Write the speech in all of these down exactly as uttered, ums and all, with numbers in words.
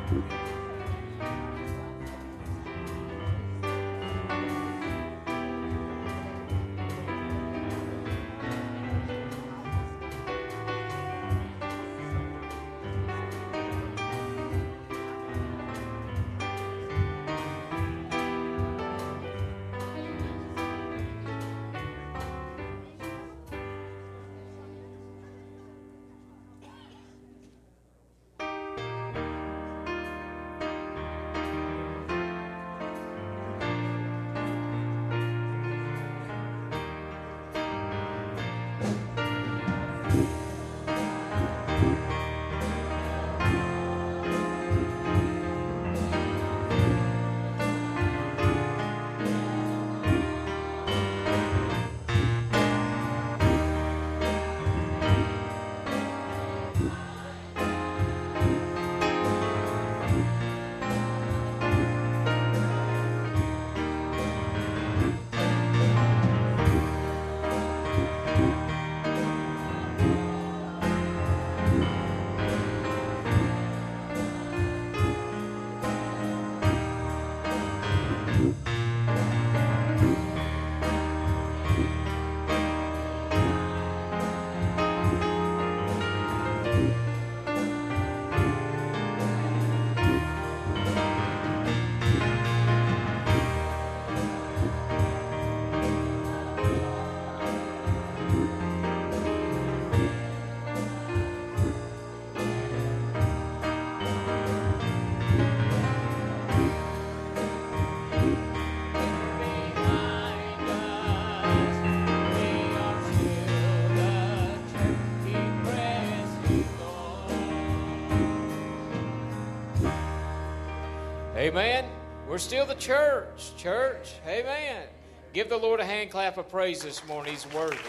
Amen. We're still the church. Church. Amen. Give the Lord a hand clap of praise this morning. He's worthy.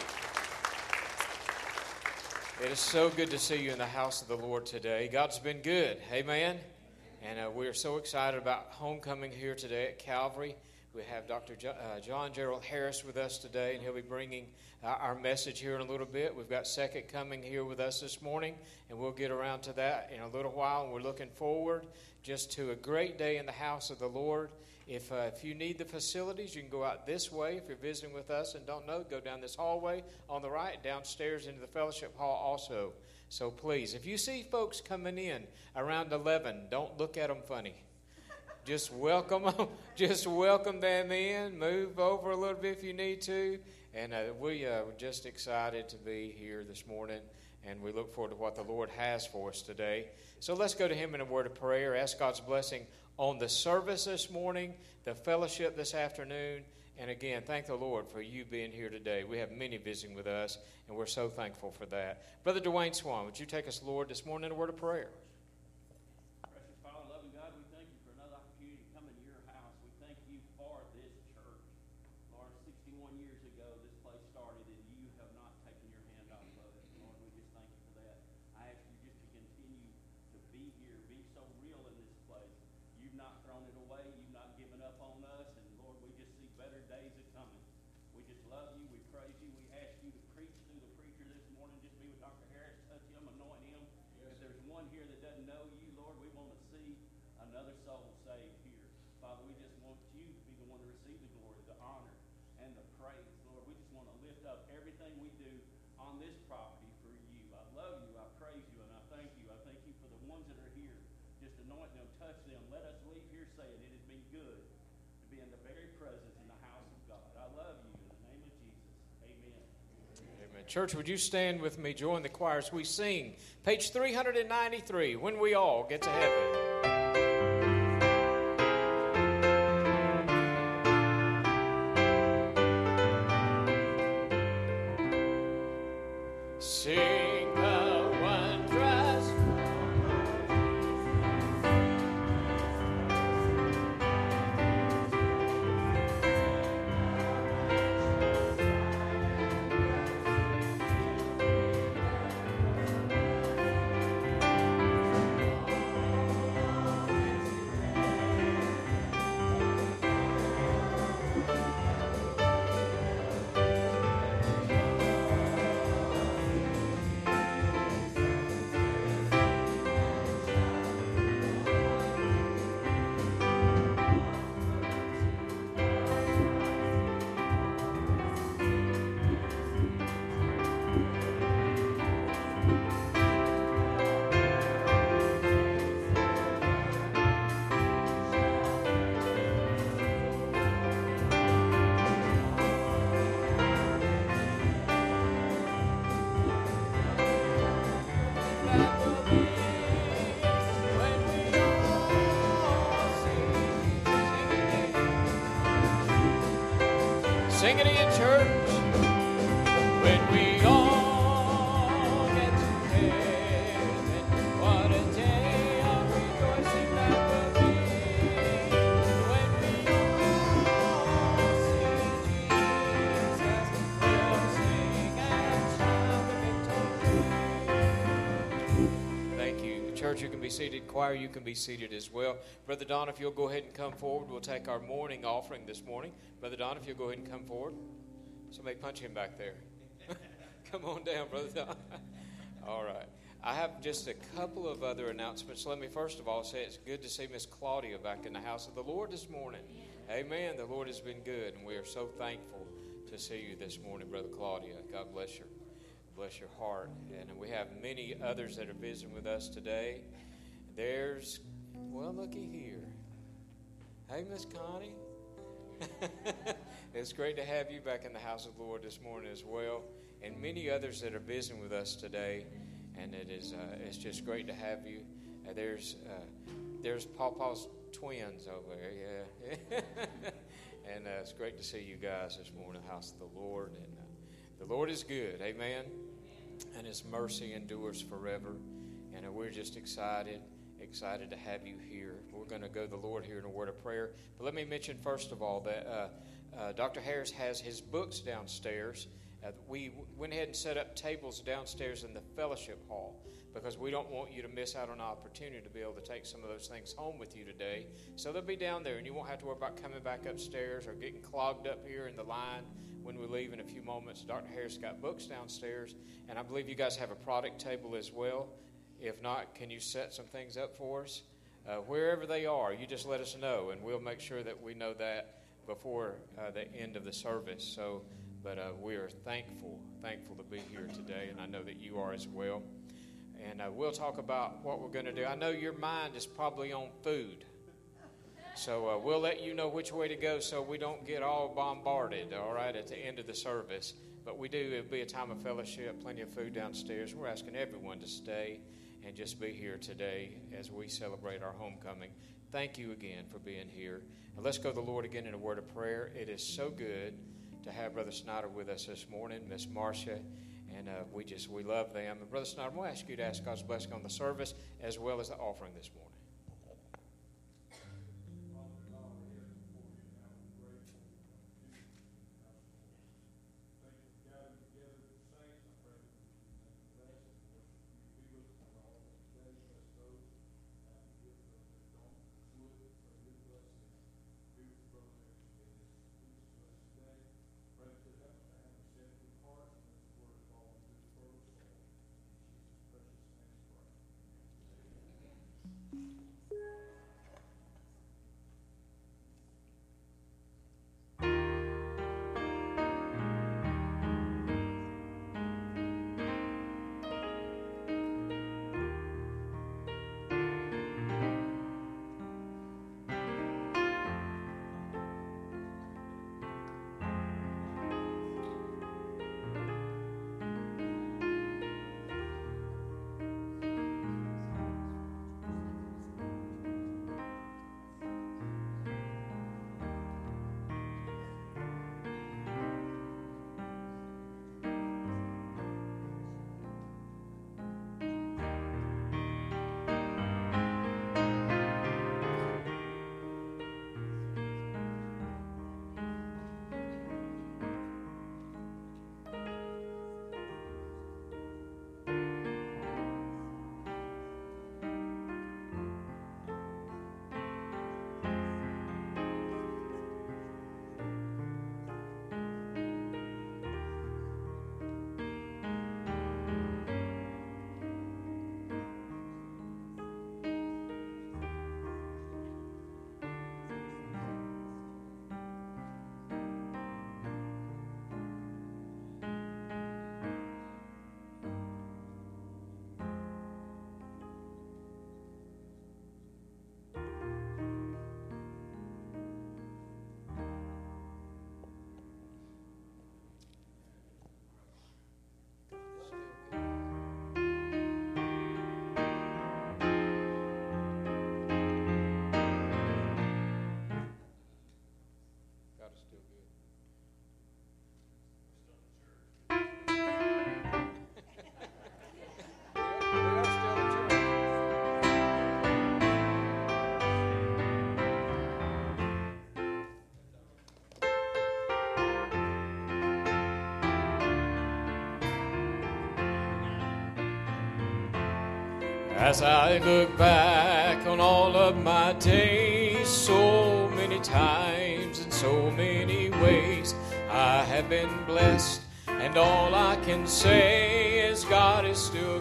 It is so good to see you in the house of the Lord today. God's been good. Amen. And uh, we are so excited about homecoming here today at Calvary. We have Doctor Jo- uh, John Gerald Harris with us today, and he'll be bringing uh, our message here in a little bit. We've got Second Coming here with us this morning, and we'll get around to that in a little while. And we're looking forward just to a great day in the house of the Lord. If uh, if you need the facilities, you can go out this way. If you're visiting with us and don't know, go down this hallway on the right, downstairs into the fellowship hall also. So please, if you see folks coming in around eleven, don't look at them funny. Just welcome them. Just welcome them in. Move over a little bit if you need to. And uh, we uh, we're just excited to be here this morning, and we look forward to what the Lord has for us today. So let's go to Him in a word of prayer. Ask God's blessing on the service this morning, the fellowship this afternoon, and again, thank the Lord for you being here today. We have many visiting with us, and we're so thankful for that. Brother Dwayne Swan, would you take us, Lord, this morning in a word of prayer? Precious Father, loving God, we thank you for another opportunity to come into your house. We thank you for this church. Lord, sixty-one years ago, this place started, and you have not taken your hand off of it. Lord, we just thank you for that. I ask you just to continue to be here, be so real in this place. You've not thrown it away. You've not given up on us. And Lord, we just see better days are coming. We just love you. We praise you. We ask you to preach through the preacher this morning. Just be with Doctor Harris. Touch him, anoint him. Yes. If there's one here that doesn't know you, Lord, we want to see another soul saved here. Father, we just want you to be the one to receive the glory, the honor, and the praise. Lord, we just want to lift up everything we do on this property for you. I love you. I praise you, and I thank you. I thank you for the ones that are here. Just anoint them, touch them. Let us leave here saying it has been good to be in the very presence in the house of God. I love you in the name of Jesus. Amen. Amen. Church, would you stand with me, join the choir as we sing page three ninety-three, When We All Get to Heaven. Sing the wondrous Sing it in church. When we all get to heaven, what a day of rejoicing that will be. When we all see Jesus, we'll sing and shout the victory. Thank you. Church, you can be seated. Choir, you can be seated as well. Brother Don, if you'll go ahead and come forward, we'll take our morning offering this morning. Brother Don, if you'll go ahead and come forward. Somebody punch him back there. Come on down, Brother Don. All right. I have just a couple of other announcements. Let me first of all say it's good to see Miss Claudia back in the house of the Lord this morning. Amen. The Lord has been good, and we are so thankful to see you this morning, Brother Claudia. God bless you. Bless your heart. And we have many others that are visiting with us today. There's, well, looky here. Hey, Miss Connie. It's great to have you back in the house of the Lord this morning as well. And many others that are visiting with us today. And it is, uh, it's just great to have you. Uh, there's, uh, there's Pawpaw's twins over there, yeah. And uh, it's great to see you guys this morning in the house of the Lord. And uh, the Lord is good, amen. And His mercy endures forever. And uh, we're just excited, excited to have you here. We're going to go to the Lord here in a word of prayer. But let me mention first of all that uh, uh, Doctor Harris has his books downstairs. Uh, we went ahead and set up tables downstairs in the fellowship hall because we don't want you to miss out on an opportunity to be able to take some of those things home with you today. So they'll be down there, and you won't have to worry about coming back upstairs or getting clogged up here in the line when we leave in a few moments. Doctor Harris got books downstairs, and I believe you guys have a product table as well. If not, can you set some things up for us? Uh, wherever they are, you just let us know, and we'll make sure that we know that before uh, the end of the service. So, but uh, we are thankful, thankful to be here today, and I know that you are as well. And uh, we'll talk about what we're going to do. I know your mind is probably on food. So uh, we'll let you know which way to go so we don't get all bombarded, all right, at the end of the service. But we do, it'll be a time of fellowship, plenty of food downstairs. We're asking everyone to stay and just be here today as we celebrate our homecoming. Thank you again for being here. And let's go to the Lord again in a word of prayer. It is so good to have Brother Snyder with us this morning, Miss Marcia, and uh, we just, we love them. And Brother Snyder, we'll ask you to ask God's blessing on the service as well as the offering this morning. As I look back on all of my days, so many times in so many ways, I have been blessed, and all I can say is God is still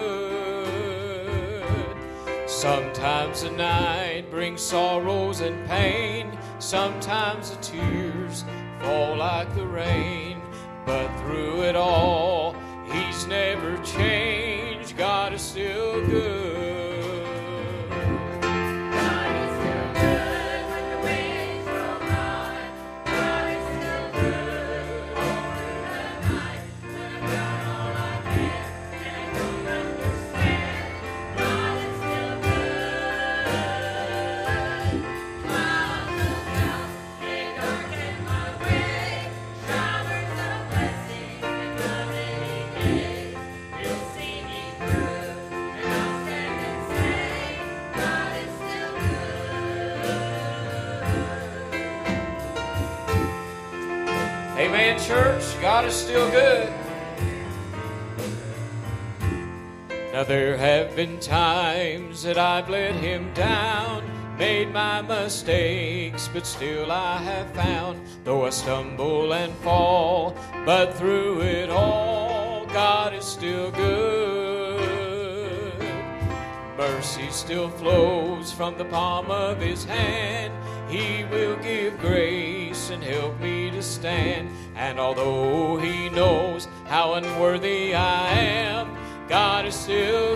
good. Sometimes the night brings sorrows and pain, sometimes the tears fall like the rain, but through it all, He's never changed. God is still good. God is still good when the winds blow high. God is still good all through the night. When I've done all I can and I don't understand, God is still good. Clouds of doubt, they darken my way. Showers of blessing that come any day. You'll see me through, and I'll stand and say, God is still good. Amen, church. God is still good. Now there have been times that I've let Him down, made my mistakes, but still I have found, though I stumble and fall, but through it all, God is still good. Mercy still flows from the palm of His hand. He will give grace and help me to stand. And although He knows how unworthy I am, God is still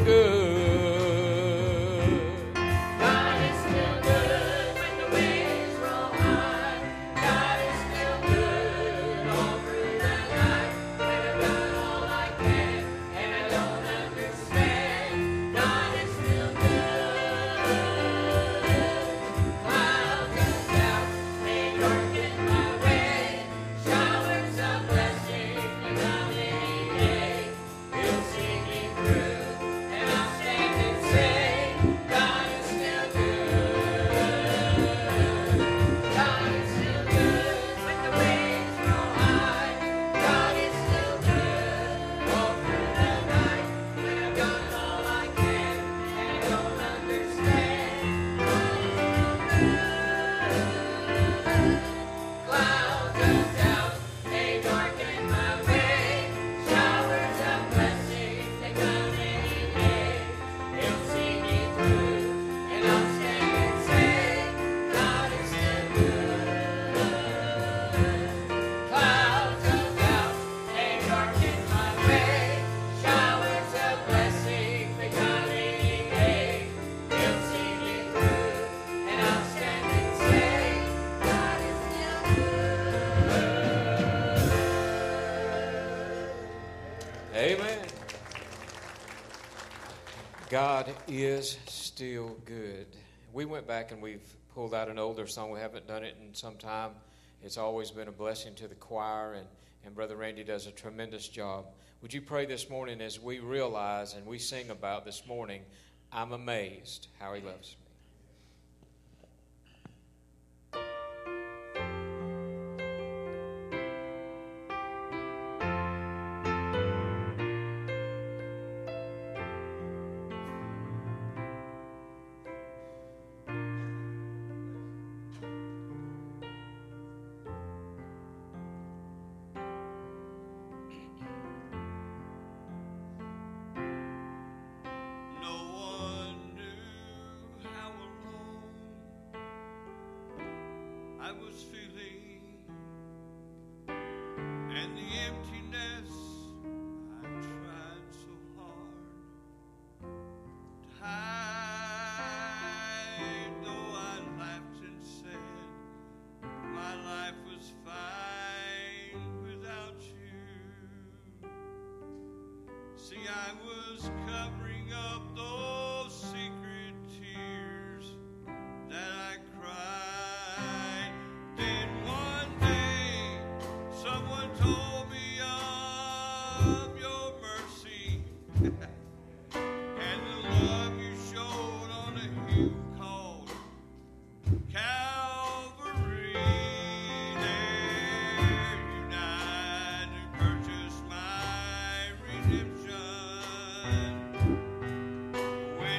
good. God is still good when the winds roll high. God is still good all through the night. When I've done all I can and I don't understand, God is still good. Clouds of doubt may darken my way. Showers of blessing may come any day. He'll see me through, and I'll stand and say, God is still good. God is still good when the winds roll high. God is still good all through the night. When I've done all I can and I don't understand, God is still good. Clouds of doubt may darken my way. Showers of blessing they come any day. He'll see me through, and I'll stand and say, God is still good. Clouds of doubt may darken my way. Showers of blessing they come any day. He'll see me through, and I'll stand and say, God is still good. Amen. God is still good. We went back and we've pulled out an older song. We haven't done it in some time. It's always been a blessing to the choir, and, and Brother Randy does a tremendous job. Would you pray this morning as we realize and we sing about this morning, I'm amazed how He loves me. No one knew how alone I was feeling, and the emptiness I tried so hard to hide. Though I laughed and said my life was fine without you. See, I was covering up those secret tears that I cried. Then one day, someone told me of your mercy and the love you showed on a hill called Calvary. There you died to purchase my redemption. When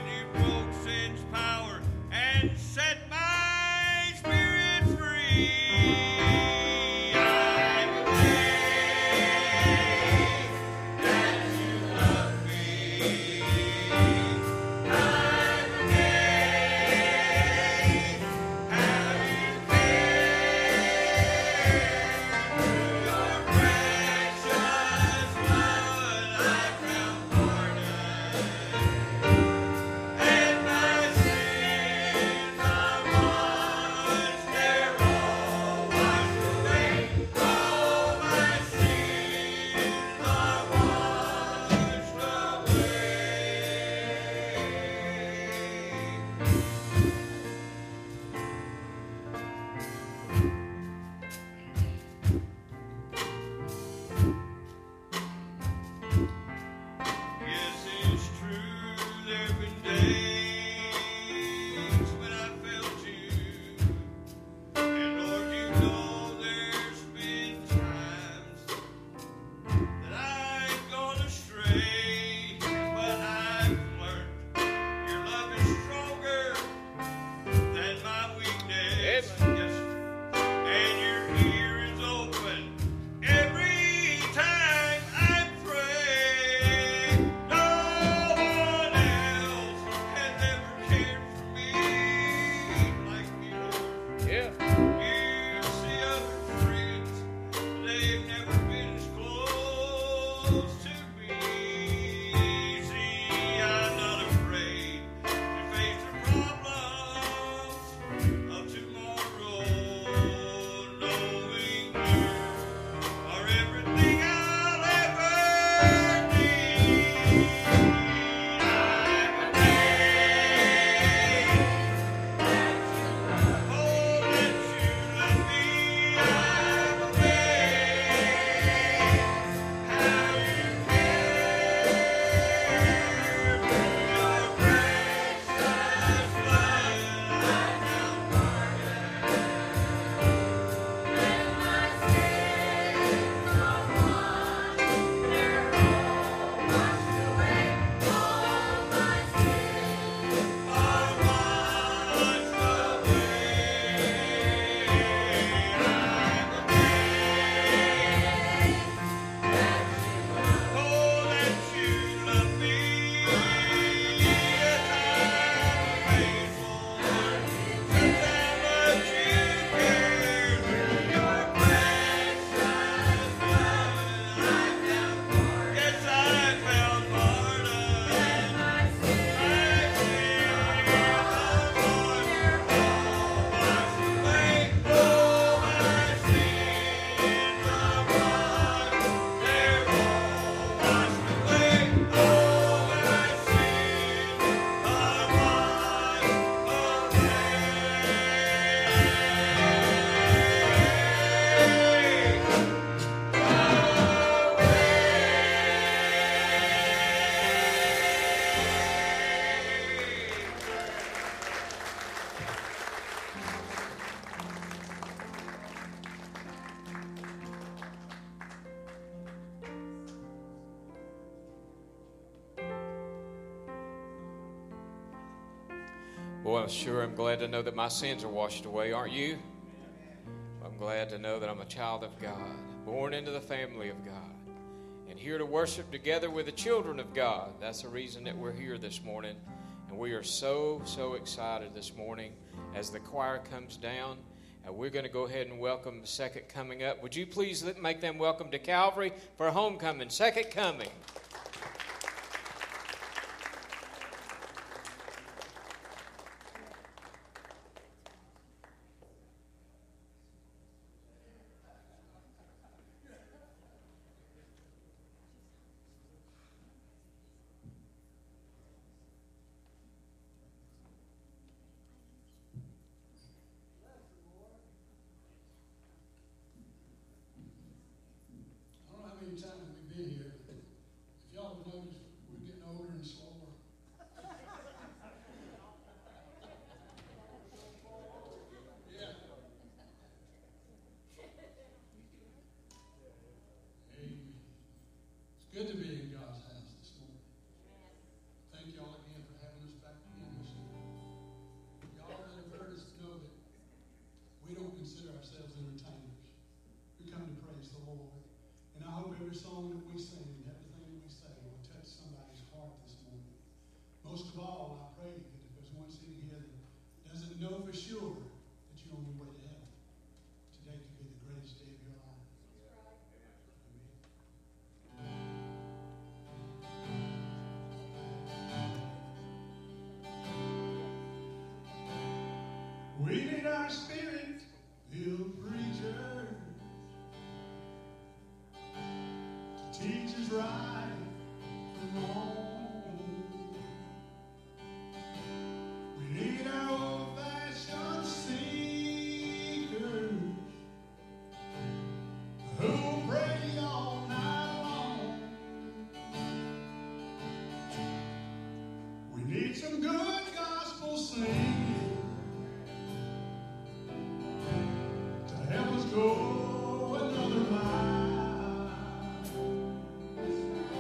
Boy, I'm sure I'm glad to know that my sins are washed away, aren't you? I'm glad to know that I'm a child of God, born into the family of God, and here to worship together with the children of God. That's the reason that we're here this morning, and we are so, so excited this morning as the choir comes down, and we're going to go ahead and welcome the second coming up. Would you please make them welcome to Calvary for homecoming, second coming. Good to be in God's house this morning. Thank y'all again for having us back again this year. Y'all that have heard us know that we don't consider ourselves entertainers. We come to praise the Lord. And I hope every song that we sing and everything that we say will touch somebody's heart this morning. Most of all, I pray that if there's one sitting here that doesn't know for sure that you're on your way to heaven, today could be the greatest day of your life. We need our spirit-filled preachers to teach us right from wrong. We need our old-fashioned seekers who'll pray all night long. We need some good gospel singing go another mile.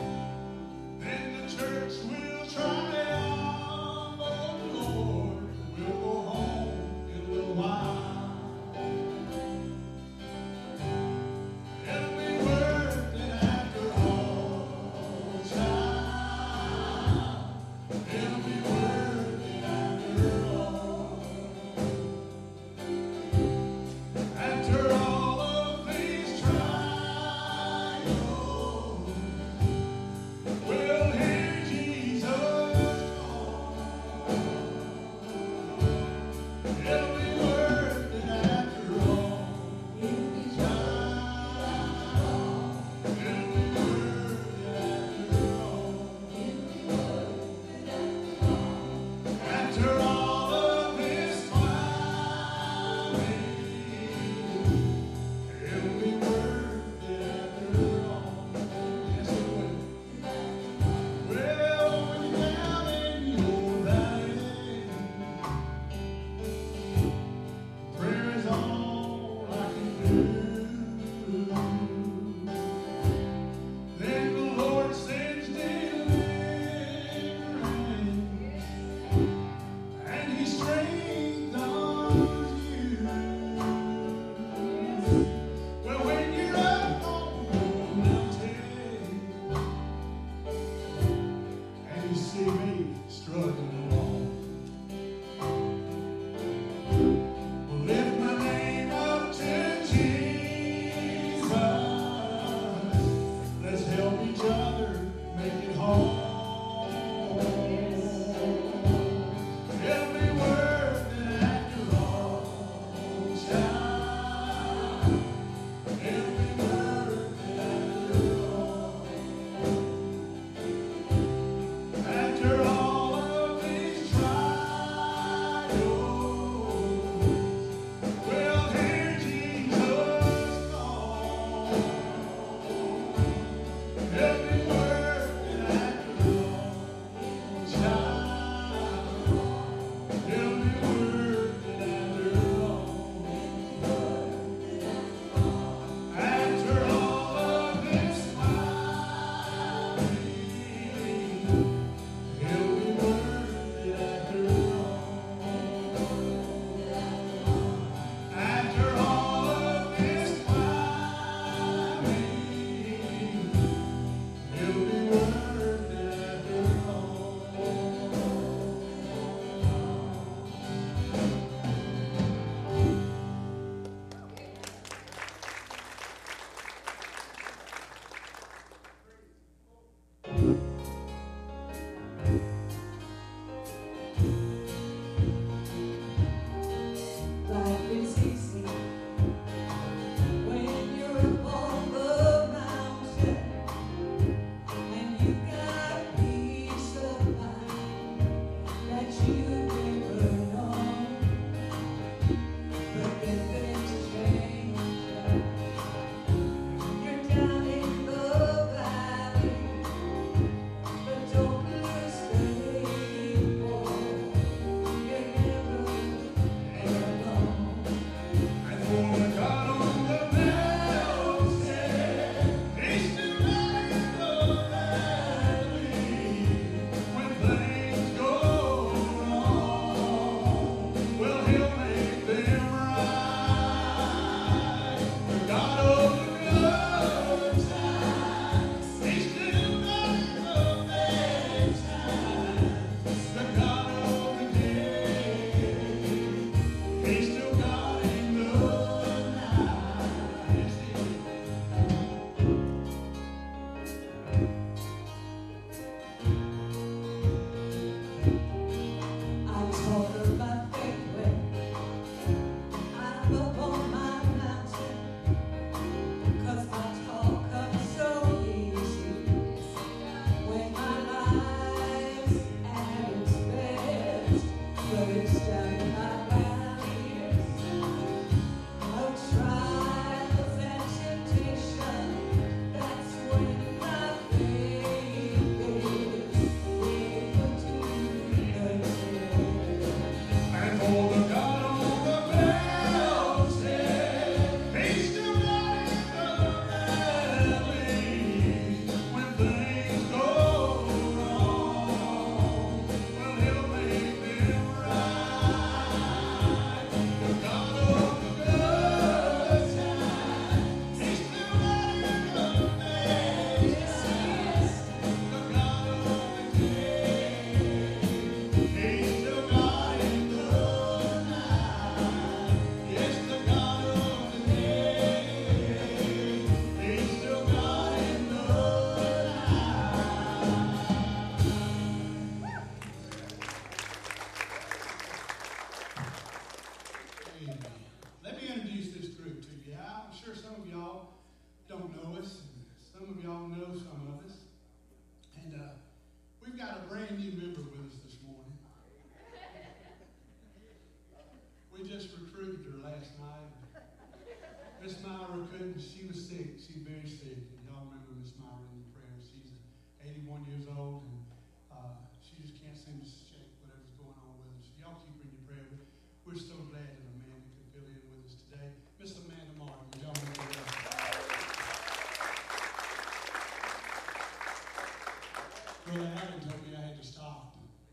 Brother Adam told me I had to stop.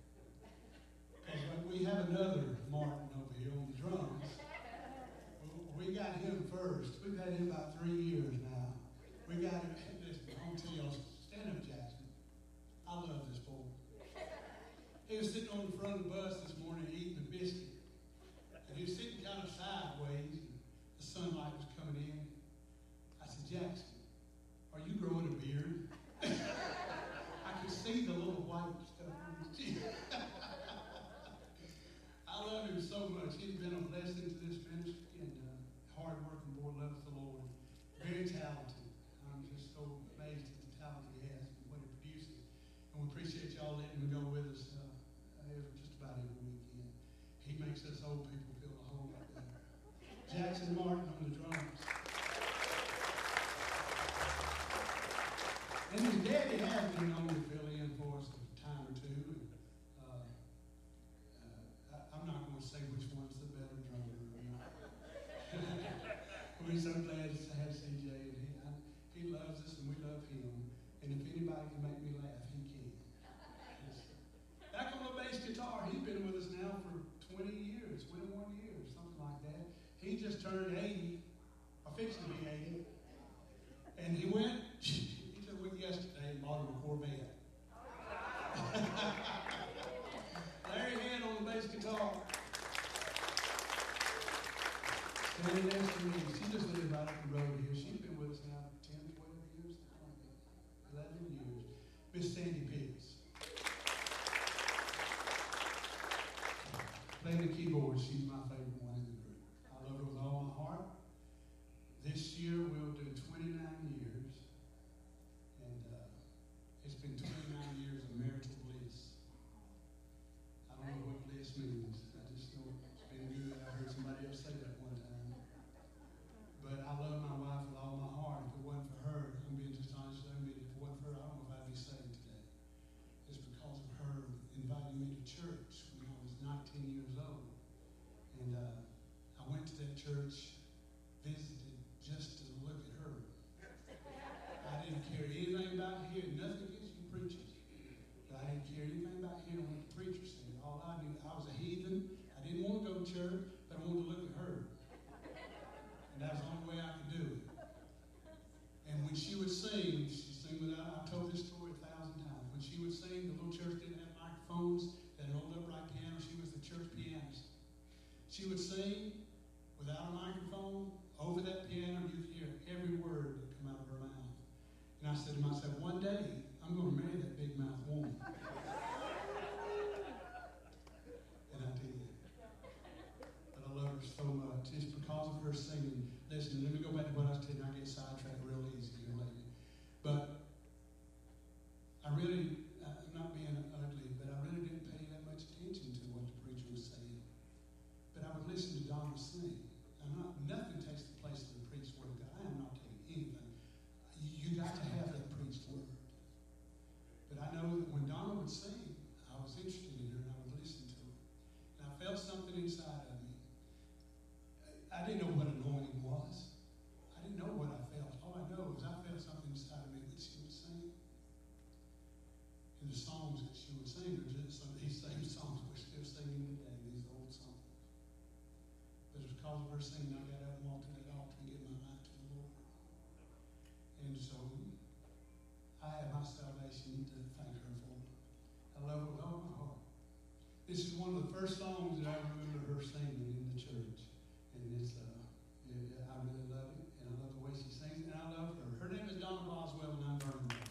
Because we have another Martin over here on the drums. We got him first. We've had him about three years now. We got him, listen, I'm tell y'all, stand up, Jackson. I love this boy. He was sitting on the front of the bus this morning eating a biscuit. And he was sitting kind of sideways, and the sunlight was coming in. I said, Jackson, are you growing a beard? I could see the little white stuff on his chin. I love him so much. He's been a blessing to this ministry, and uh, hard-working boy, loves the Lord. Very talented. I'm just so amazed at the talent he has and what he produces. And we appreciate y'all letting him go with us uh, every, just about every weekend. He makes us old people feel a whole lot better. Jackson Martin on the drums. And his daddy has been known to fill in for us a time or two. And, uh, uh, I, I'm not going to say which one's the better drummer or not. We're so glad to have C J, and he, I, he loves us and we love him. And if anybody can make me laugh, he can. Back on the bass guitar, he's been with us now for twenty years, twenty-one years, something like that. He just turned eighty, or fixed to be eighty. And he went, he just went yesterday and bought him a Corvette. Larry Head on the bass guitar. Standing next to me, she just lived right up the road here. She's been with us now ten, twelve years, eleven years. Miss Sandy Pitts. Playing the keyboard, she's my favorite one in the group. I love her with all my heart. This year we'll do twenty-nine years, and uh, it's been twenty-nine years of marital bliss. I don't know what bliss means. I just know it's been good. I heard somebody else say that one time. But I love my wife with all my heart. If it wasn't for her, I'm being just honest with you, if it wasn't for her, I don't know if I'd be saved today. It's because of her inviting me to church when I was nineteen years old. And uh, I went to that church, visited just to look at her. I didn't care anything about hearing, nothing against you preachers. But I didn't care anything about hearing what the preacher said. All I knew, I was a heathen. I didn't want to go to church, but I wanted to look at her. And that was the only way I could do it. And when she would sing, she sang without, I've told this story a thousand times. When she would sing, the little church didn't have microphones, that old upright piano. She was the church pianist. She would sing without a microphone. Over that piano, you'd hear every word that come out of her mouth. And I said to myself, one day, I'm going to marry that big mouth woman. And I did. But I love her so much. It's because of her singing. Listen, let me go back to what I was telling you. I get sidetracked real easy here lately. But I really, I'm not being ugly, but I really didn't pay that much attention to what the preacher was saying. Donna sing. I'm not, nothing takes the place of the preached word of God. I am not taking anything. You, you got to have that preached word. But I know that when Donna would sing, I was interested in her and I would listen to her. And I felt something inside of me. I didn't know what anointing was. I didn't know what I felt. All I know is I felt something inside of me when she would sing. And the songs that she would sing are just some of these same songs we're still singing today, these old songs. But it was because of her singing I got up and walked to that altar and gave my life to the Lord. And so I have my salvation to thank her for. I love her with all my heart. This is one of the first songs that I remember her singing in the church. And it's, uh, it, I really love it. And I love the way she sings it. And I love her. Her name is Donna Boswell, and I'm Vernon Boswell.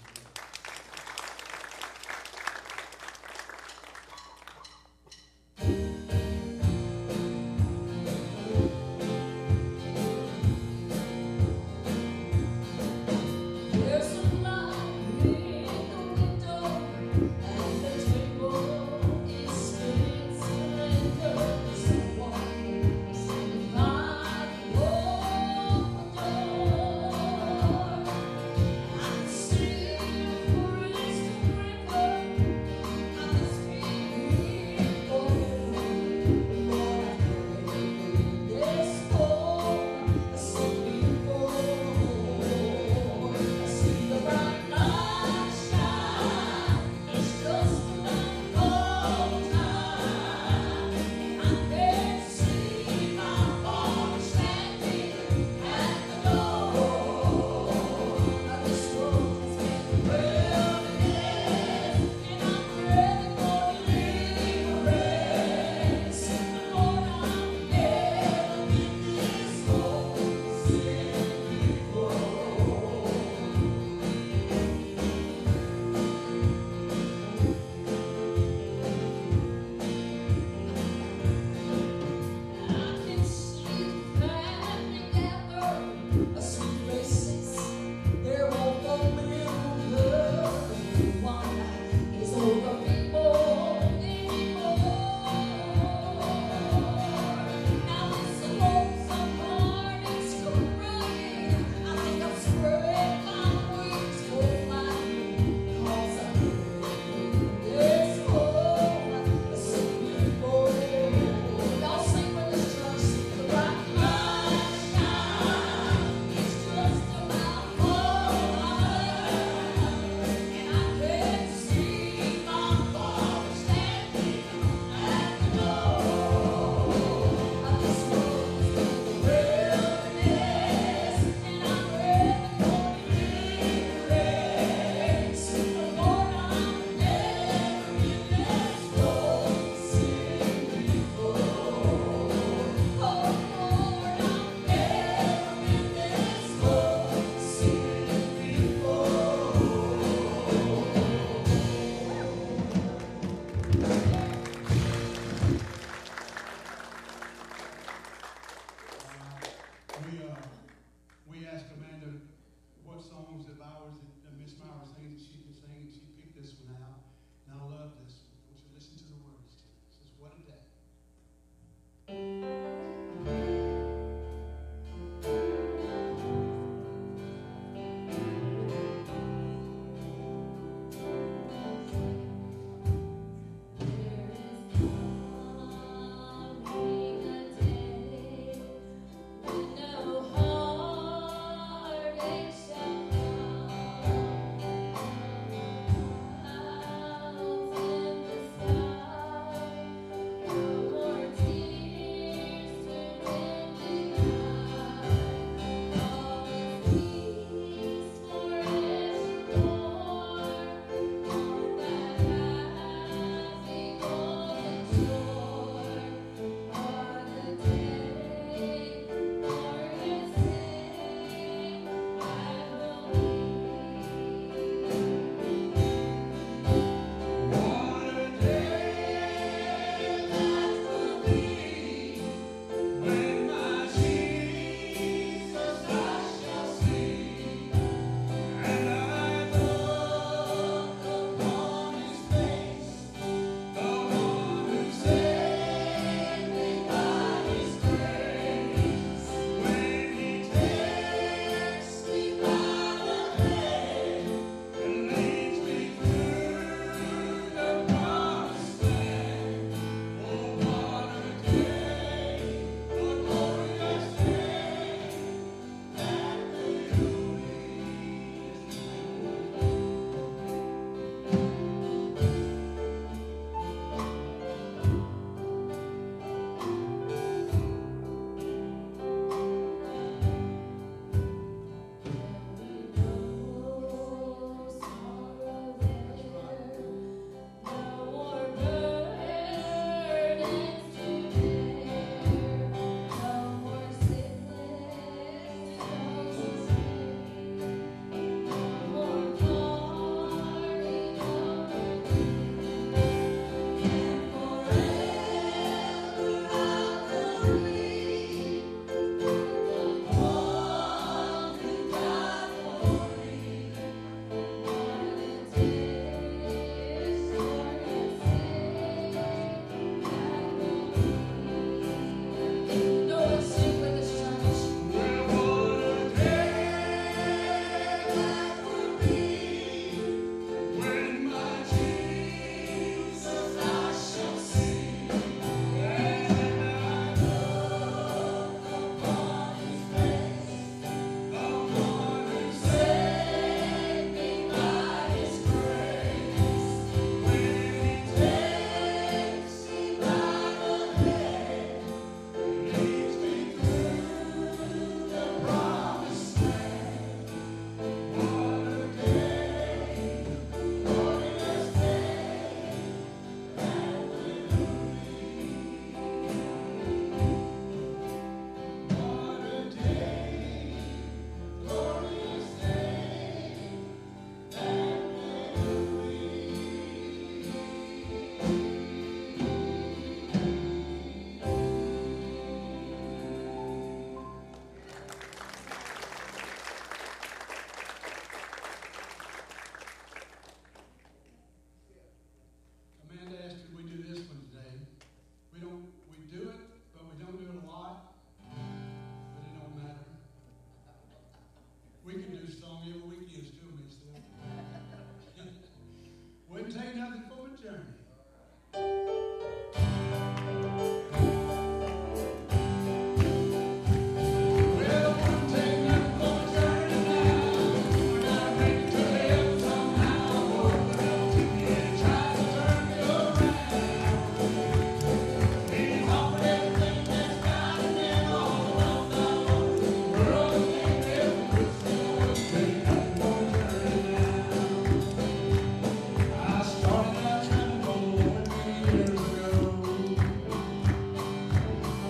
There's a light in the window, and the table is spinning cylinders. Someone is standing by the open door. I can see the crystal river. I can speak for you. Lord, I pray this home a sleeping for. I see the bright light shine. It's just another time. I can see my Father standing at the door. This world has been a wilderness, and I'm ready for deliverance.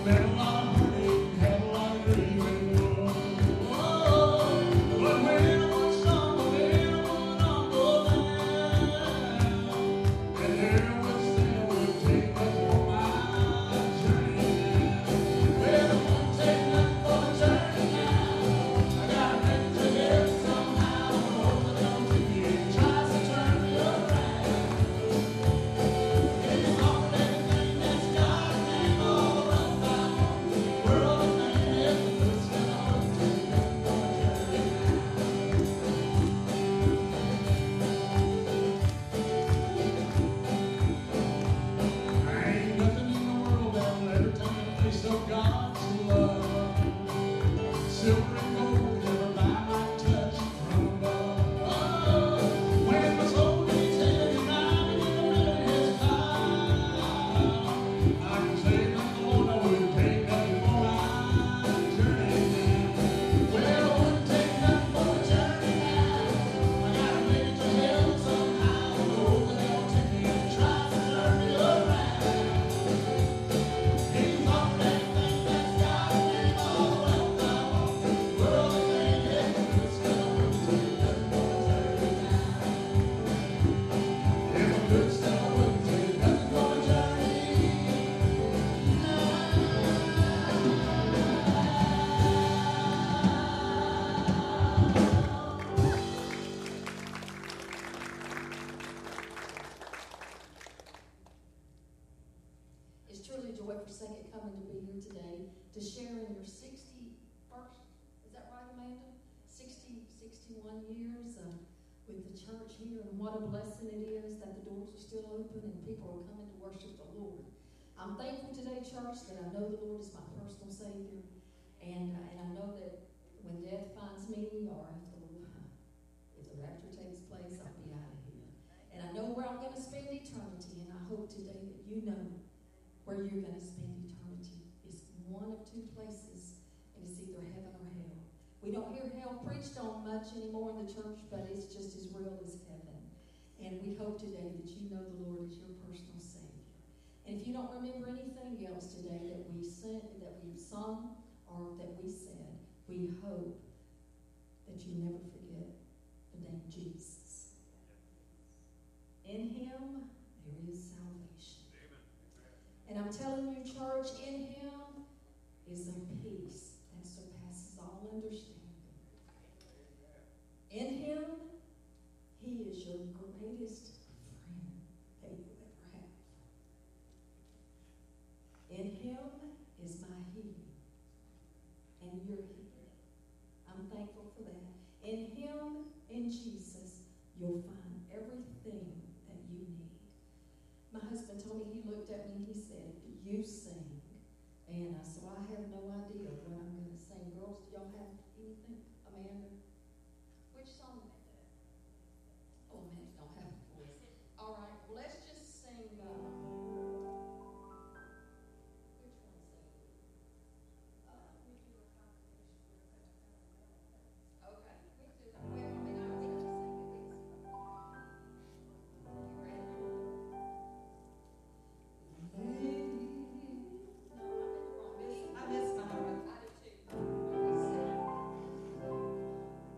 met a lot of heartache, had a lot of grieving. Whoa, but when I would stumble, then I would humble down. And there was there would take me for my journey. Well, it won't take nothing for a journey now. I gotta make it to heaven somehow. I hope it don't take me and tries to turn me around. It's all everything that's got a name all around the world of man is the first and all to take nothing for a journey now. I ain't nothing in the world that'll ever take the place of God's love. Silver and gold never buy my touch from above. Oh, when my soul needs heaven, I begin to read His power. I can say that the Lord, I wouldn't take nothing for my journey now. Well, I wouldn't take nothing for a journey now. I gotta make it to heaven somehow. I know that they'll take me and try to turn me around. He's offered everything that's got a name all around the world of man. Yeah, it's gonna wouldn't take nothing for a journey now. If I'm good still, I wouldn't take nothing for a journey. It's truly a joy for Second Coming to be here today to share in your sixty-first, is that right, Amanda? sixty, sixty-one years uh, with the church here, and what a blessing it is that the doors are still open and people are coming to worship the Lord. I'm thankful today, church, that I know the Lord is my personal Savior, and uh, and I know that when death finds me, or if the, if the rapture takes place, I'll be out of here. And I know where I'm going to spend eternity, and I hope today that you know where you're going to spend eternity. It's one of two places, and it's either heaven or hell. We don't hear hell preached on much anymore in the church, but it's just as real as heaven. And we hope today that you know the Lord is your personal Savior. And if you don't remember anything else today that we sent, that we've sung, or that we said, we hope that you never forget the name Jesus. In Him there is salvation. And I'm telling you, church, in Him is a peace that surpasses all understanding. In Him, He is your greatest friend that you ever have. In Him is my healing, and your healing. I'm thankful for that. In Him, in Jesus, you'll find everything that you need. My husband told me, he looked at me and he said, you sing. And uh, so I have no idea what I'm going to sing. Girls, do y'all have anything? Amanda? Which song? Oh, Amanda don't have a voice. All right, well, let's just sing. Uh, which one sing? Uh, okay, we do that. Well, I mean, I was going to sing it. You ready? I missed my I did too.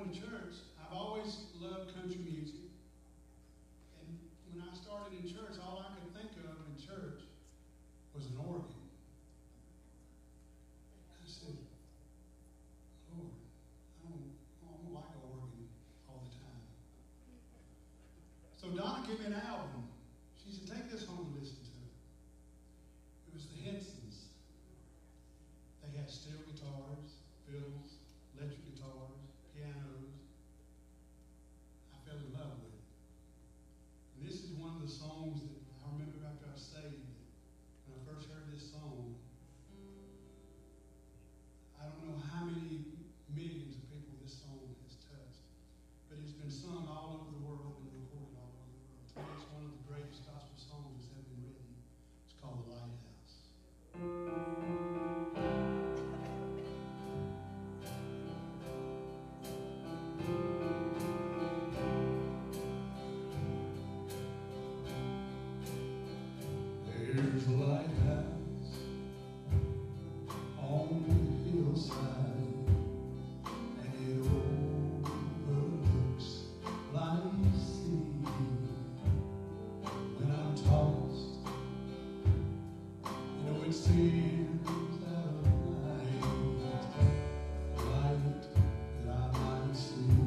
going to church, I've always loved country music. And when I started in church, all I could think of in church was an organ. I said, Lord, I don't, I don't like an organ all the time. So Donna gave me an album. She said, take this home and listen to it. It was the Hensons. They had steel guitars, fiddles, electric guitars, pianos. I fell in love with it. And this is one of the songs that I remember after I saved it. When I first heard this song, I don't know how many millions of people this song has touched, but it's been sung all over the world and recorded all over the world. To me, it's one of the greatest gospel songs that's ever been written. It's called The Lighthouse. There's a lighthouse on the hillside, and it overlooks life's sea. When I'm tossed, you know it seems out of light, light that I might see,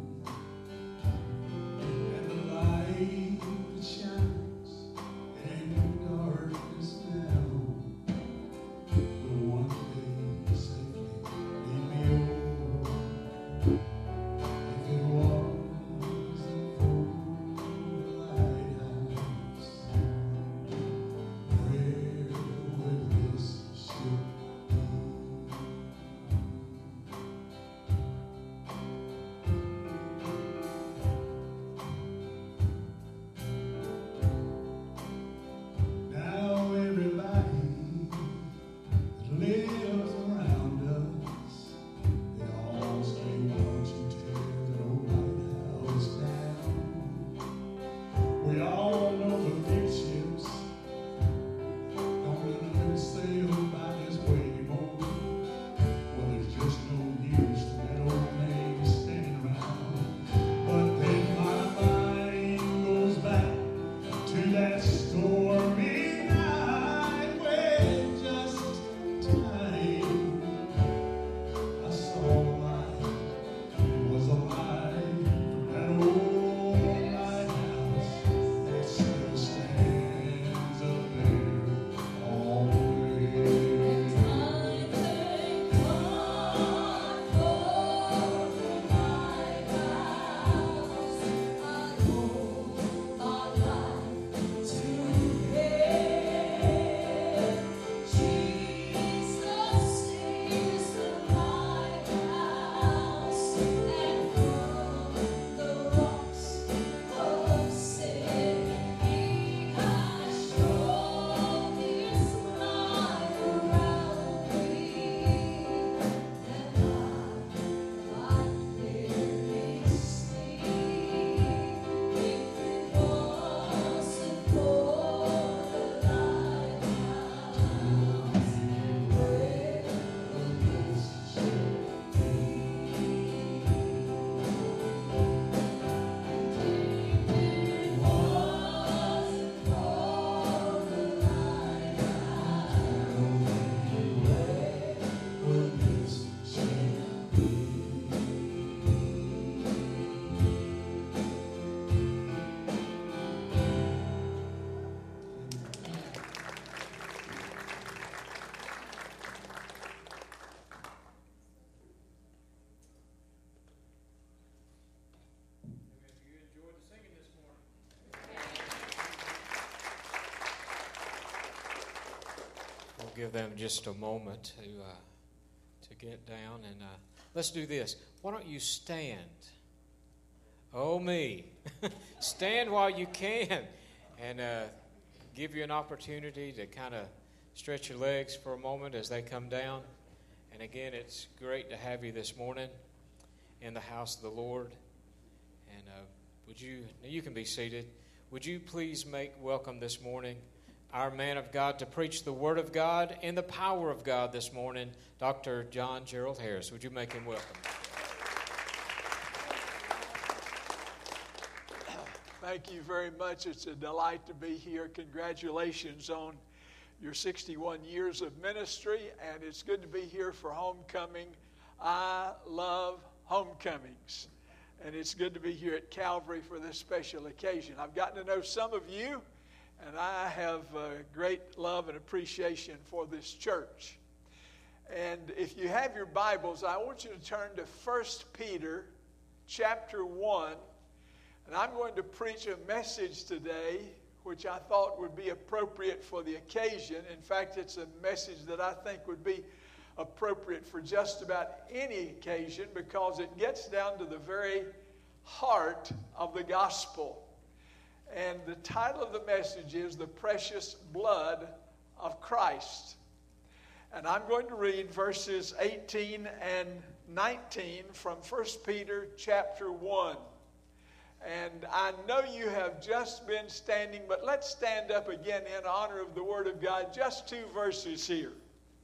and the light that shines in darkness now will one day safely lead me over. If it wasn't for the lighthouse, where would this ship be? Now everybody that lives around us, they all say, won't you tear that old lighthouse down? We all know the big ships don't let us sail by this way more. Well, there's just no use to that old thing standing around. But then my mind goes back to that stormy night when just in time I saw light. It was a light from that old lighthouse that still stands up there all the way. I thank God for the lighthouse. I owe my life to Him. Jesus is the lighthouse, and from the rocks of sin He has shown His light around me, and I might clearly see. If it wasn't for the lighthouse, where would this ship be? If it wasn't for the lighthouse, where Would this ship be? You enjoyed the singing this morning. We'll give them just a moment to uh, to get down, and uh, let's do this. Why don't you stand? Oh me, stand while you can, and uh, give you an opportunity to kind of stretch your legs for a moment as they come down. And again, it's great to have you this morning in the house of the Lord. And uh, would you, now you can be seated. Would you please make welcome this morning our man of God to preach the Word of God and the power of God this morning, Doctor John Gerald Harris. Would you make him welcome? Thank you very much. It's a delight to be here. Congratulations on your sixty-one years of ministry, and it's good to be here for homecoming. I love homecomings, and it's good to be here at Calvary for this special occasion. I've gotten to know some of you, and I have a great love and appreciation for this church. And if you have your Bibles, I want you to turn to First Peter chapter one. And I'm going to preach a message today which I thought would be appropriate for the occasion. In fact, it's a message that I think would be appropriate for just about any occasion because it gets down to the very heart of the gospel. And the title of the message is The Precious Blood of Christ. And I'm going to read verses eighteen and nineteen from First Peter chapter one. And I know you have just been standing, but let's stand up again in honor of the Word of God. Just two verses here.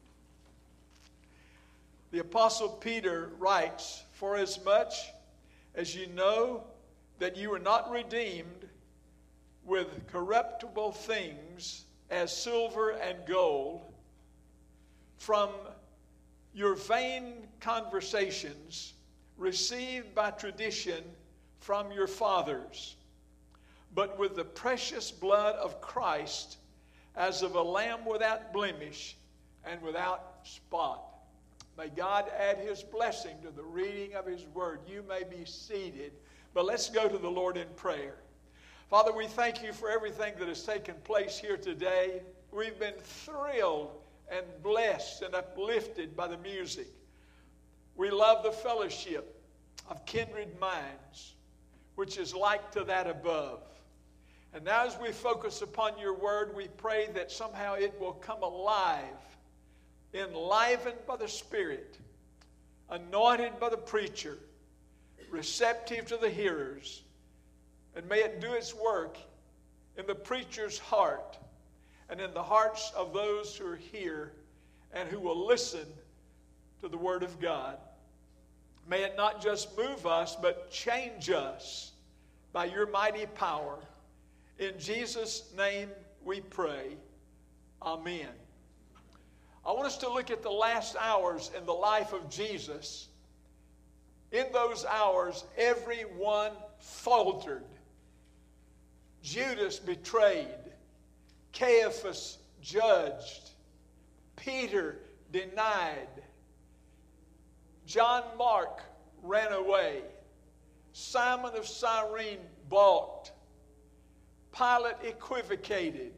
The Apostle Peter writes, "Forasmuch as you know that you were not redeemed with corruptible things as silver and gold from your vain conversations received by tradition from your fathers, but with the precious blood of Christ as of a lamb without blemish and without spot." May God add His blessing to the reading of His word. You may be seated, but let's go to the Lord in prayer. Father, we thank you for everything that has taken place here today. We've been thrilled and blessed and uplifted by the music. We love the fellowship of kindred minds, which is like to that above. And now as we focus upon your word, we pray that somehow it will come alive, enlivened by the Spirit, anointed by the preacher, receptive to the hearers, and may it do its work in the preacher's heart and in the hearts of those who are here and who will listen to the word of God. May it not just move us, but change us by your mighty power. In Jesus' name we pray. Amen. I want us to look at the last hours in the life of Jesus. In those hours, everyone faltered. Judas betrayed. Caiaphas judged. Peter denied. John Mark ran away. Simon of Cyrene balked. Pilate equivocated.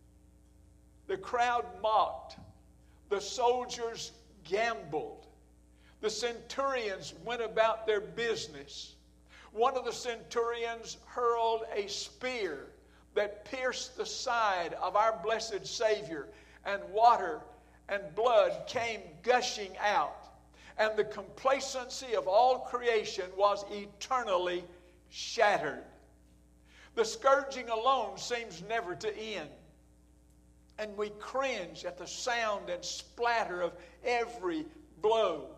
The crowd mocked. The soldiers gambled. The centurions went about their business. One of the centurions hurled a spear that pierced the side of our blessed Savior, and water and blood came gushing out. And the complacency of all creation was eternally shattered. The scourging alone seems never to end. And we cringe at the sound and splatter of every blow.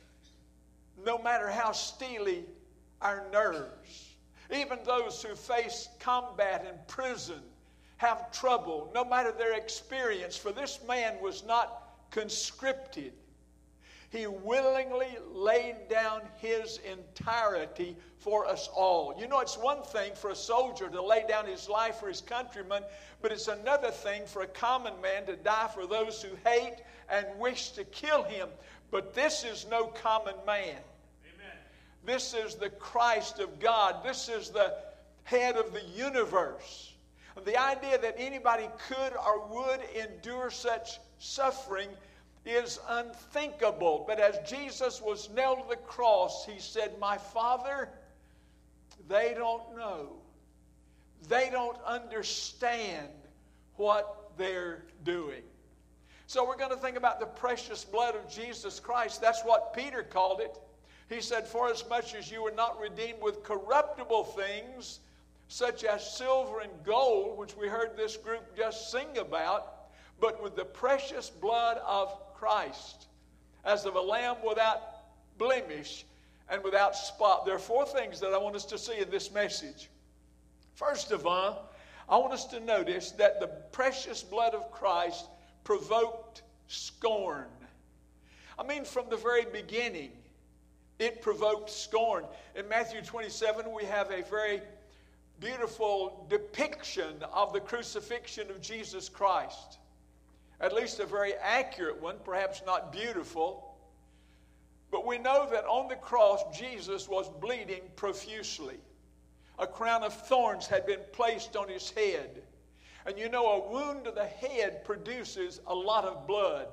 No matter how steely our nerves, even those who face combat in prison have trouble, no matter their experience, for this man was not conscripted. He willingly laid down his entirety for us all. You know, it's one thing for a soldier to lay down his life for his countrymen, but it's another thing for a common man to die for those who hate and wish to kill him. But this is no common man. Amen. This is the Christ of God. This is the head of the universe. And the idea that anybody could or would endure such suffering is unthinkable. But as Jesus was nailed to the cross, he said, "My Father, they don't know. They don't understand what they're doing." So we're going to think about the precious blood of Jesus Christ. That's what Peter called it. He said, "Forasmuch as you were not redeemed with corruptible things, such as silver and gold," which we heard this group just sing about, "but with the precious blood of Christ, as of a lamb without blemish and without spot." There are four things that I want us to see in this message. First of all, I want us to notice that the precious blood of Christ provoked scorn. I mean, from the very beginning, it provoked scorn. In Matthew twenty-seven, we have a very beautiful depiction of the crucifixion of Jesus Christ. At least a very accurate one, perhaps not beautiful. But we know that on the cross, Jesus was bleeding profusely. A crown of thorns had been placed on his head. And you know, a wound to the head produces a lot of blood.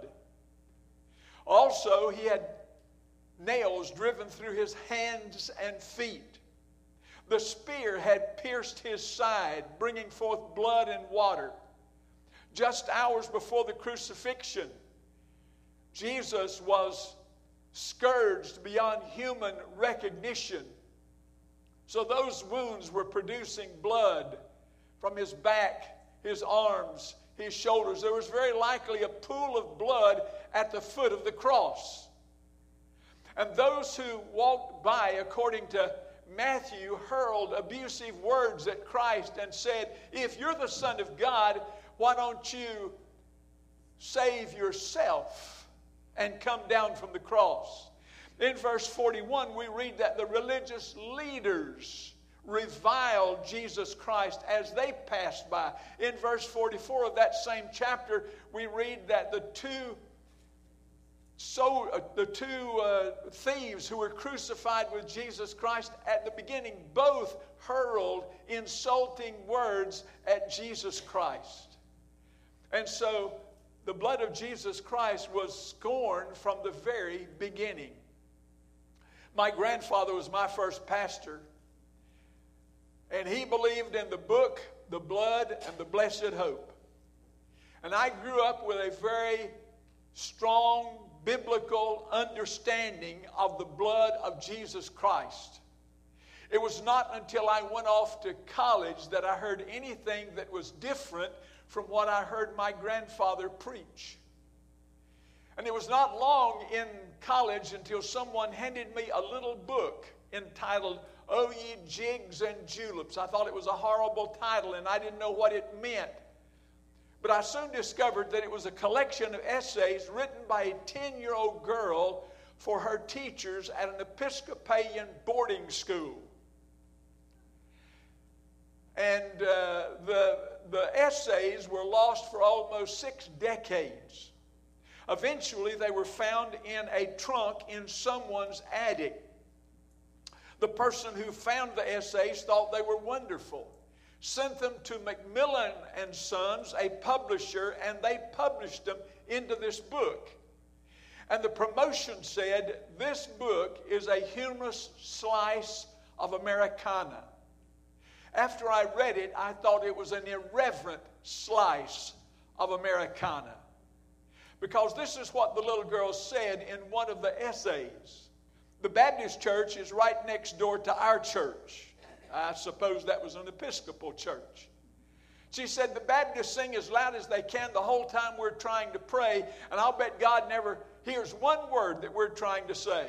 Also, he had nails driven through his hands and feet. The spear had pierced his side, bringing forth blood and water. Just hours before the crucifixion, Jesus was scourged beyond human recognition. So those wounds were producing blood from his back, his arms, his shoulders. There was very likely a pool of blood at the foot of the cross. And those who walked by, according to Matthew, hurled abusive words at Christ and said, "If you're the Son of God, why don't you save yourself and come down from the cross?" In verse forty-one, we read that the religious leaders reviled Jesus Christ as they passed by. In verse forty-four of that same chapter, we read that the two So uh, the two uh, thieves who were crucified with Jesus Christ at the beginning both hurled insulting words at Jesus Christ. And so the blood of Jesus Christ was scorned from the very beginning. My grandfather was my first pastor, and he believed in the book, the blood, and the blessed hope. And I grew up with a very strong biblical understanding of the blood of Jesus Christ. It was not until I went off to college that I heard anything that was different from what I heard my grandfather preach. And it was not long in college until someone handed me a little book entitled "O Ye Jigs and Juleps." I thought it was a horrible title and I didn't know what it meant. But I soon discovered that it was a collection of essays written by a ten-year-old girl for her teachers at an Episcopalian boarding school. And uh, the, the essays were lost for almost six decades. Eventually, they were found in a trunk in someone's attic. The person who found the essays thought they were wonderful, sent them to Macmillan and Sons, a publisher, and they published them into this book. And the promotion said, "This book is a humorous slice of Americana." After I read it, I thought it was an irreverent slice of Americana. Because this is what the little girl said in one of the essays. The Baptist church is right next door to our church. I suppose that was an Episcopal church. She said, "The Baptists sing as loud as they can the whole time we're trying to pray, and I'll bet God never hears one word that we're trying to say.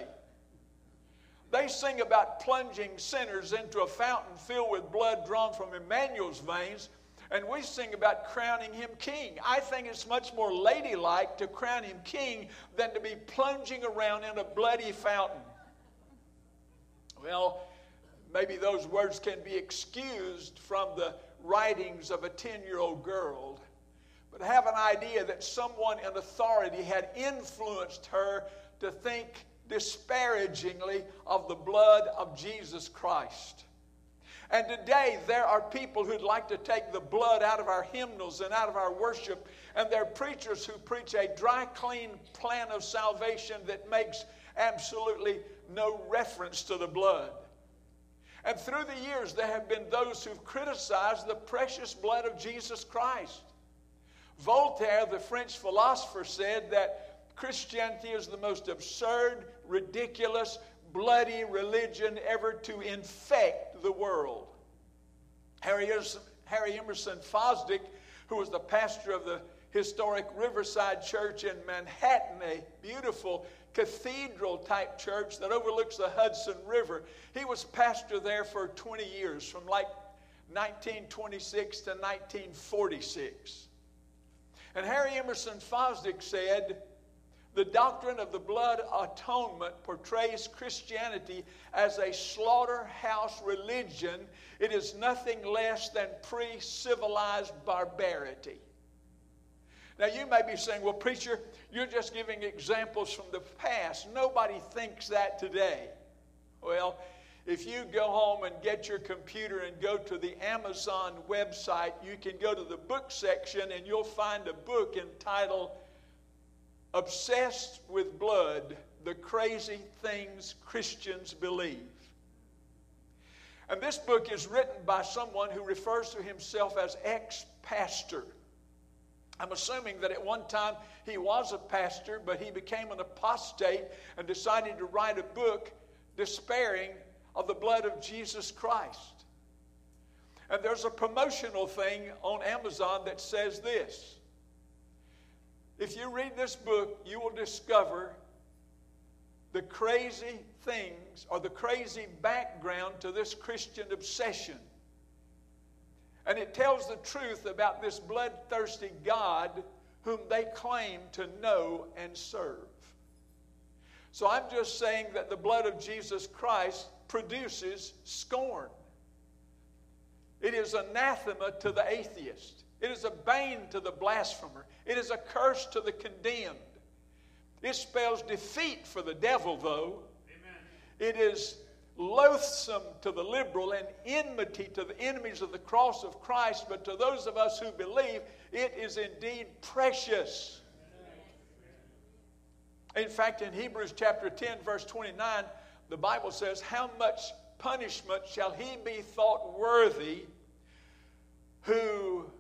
They sing about plunging sinners into a fountain filled with blood drawn from Emmanuel's veins, and we sing about crowning him king. I think it's much more ladylike to crown him king than to be plunging around in a bloody fountain." Well, maybe those words can be excused from the writings of a ten-year-old girl. But I have an idea that someone in authority had influenced her to think disparagingly of the blood of Jesus Christ. And today there are people who'd like to take the blood out of our hymnals and out of our worship, and there are preachers who preach a dry, clean plan of salvation that makes absolutely no reference to the blood. And through the years, there have been those who've criticized the precious blood of Jesus Christ. Voltaire, the French philosopher, said that Christianity is the most absurd, ridiculous, bloody religion ever to infect the world. Harry Emerson, Harry Emerson Fosdick, who was the pastor of the historic Riverside Church in Manhattan, a beautiful cathedral-type church that overlooks the Hudson River. He was pastor there for twenty years, from like nineteen twenty-six to nineteen forty-six. And Harry Emerson Fosdick said, the doctrine of the blood atonement portrays Christianity as a slaughterhouse religion. It is nothing less than pre-civilized barbarity. Now you may be saying, well, preacher, you're just giving examples from the past. Nobody thinks that today. Well, if you go home and get your computer and go to the Amazon website, you can go to the book section and you'll find a book entitled Obsessed with Blood, the Crazy Things Christians Believe. And this book is written by someone who refers to himself as ex-pastor. I'm assuming that at one time he was a pastor, but he became an apostate and decided to write a book despairing of the blood of Jesus Christ. And there's a promotional thing on Amazon that says this: if you read this book, you will discover the crazy things or the crazy background to this Christian obsession. And it tells the truth about this bloodthirsty God whom they claim to know and serve. So I'm just saying that the blood of Jesus Christ produces scorn. It is anathema to the atheist. It is a bane to the blasphemer. It is a curse to the condemned. It spells defeat for the devil, though. Amen. It is loathsome to the liberal and enmity to the enemies of the cross of Christ. But to those of us who believe, it is indeed precious. In fact, in Hebrews chapter ten, verse twenty-nine, the Bible says, how much punishment shall he be thought worthy who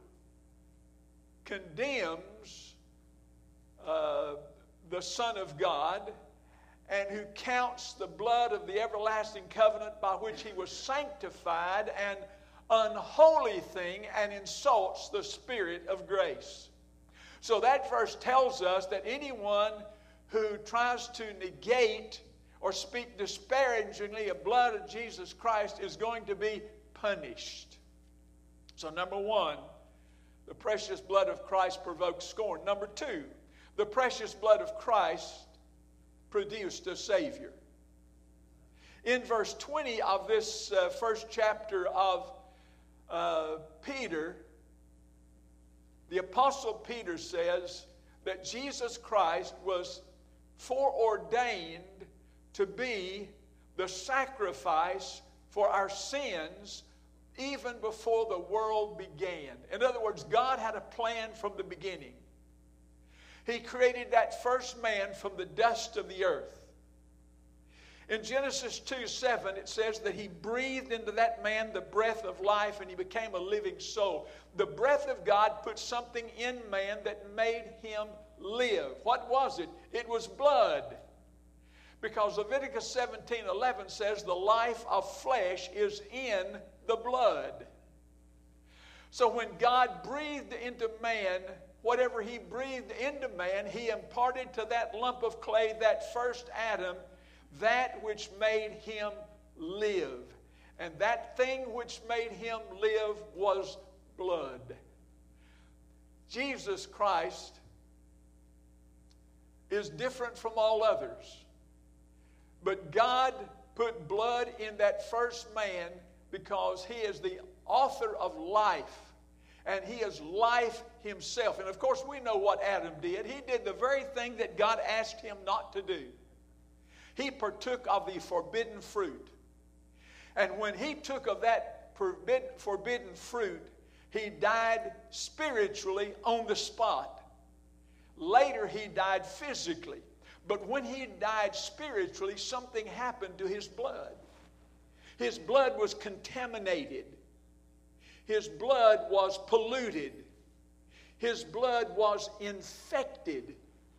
condemns uh, the Son of God, and who counts the blood of the everlasting covenant by which he was sanctified an unholy thing, and insults the Spirit of grace. So that verse tells us that anyone who tries to negate or speak disparagingly of the blood of Jesus Christ is going to be punished. So number one, the precious blood of Christ provokes scorn. Number two, the precious blood of Christ produced a Savior. In verse twenty of this uh, first chapter of uh, Peter, the Apostle Peter says that Jesus Christ was foreordained to be the sacrifice for our sins even before the world began. In other words, God had a plan from the beginning. He created that first man from the dust of the earth. In Genesis two seven, it says that he breathed into that man the breath of life, and he became a living soul. The breath of God put something in man that made him live. What was it? It was blood. Because Leviticus seventeen eleven says the life of flesh is in the blood. So when God breathed into man, whatever he breathed into man, he imparted to that lump of clay, that first Adam, that which made him live. And that thing which made him live was blood. Jesus Christ is different from all others. But God put blood in that first man because he is the author of life. And he is life himself. And of course we know what Adam did. He did the very thing that God asked him not to do. He partook of the forbidden fruit. And when he took of that forbidden, forbidden fruit, he died spiritually on the spot. Later he died physically. But when he died spiritually, something happened to his blood. His blood was contaminated. His blood was polluted. His blood was infected.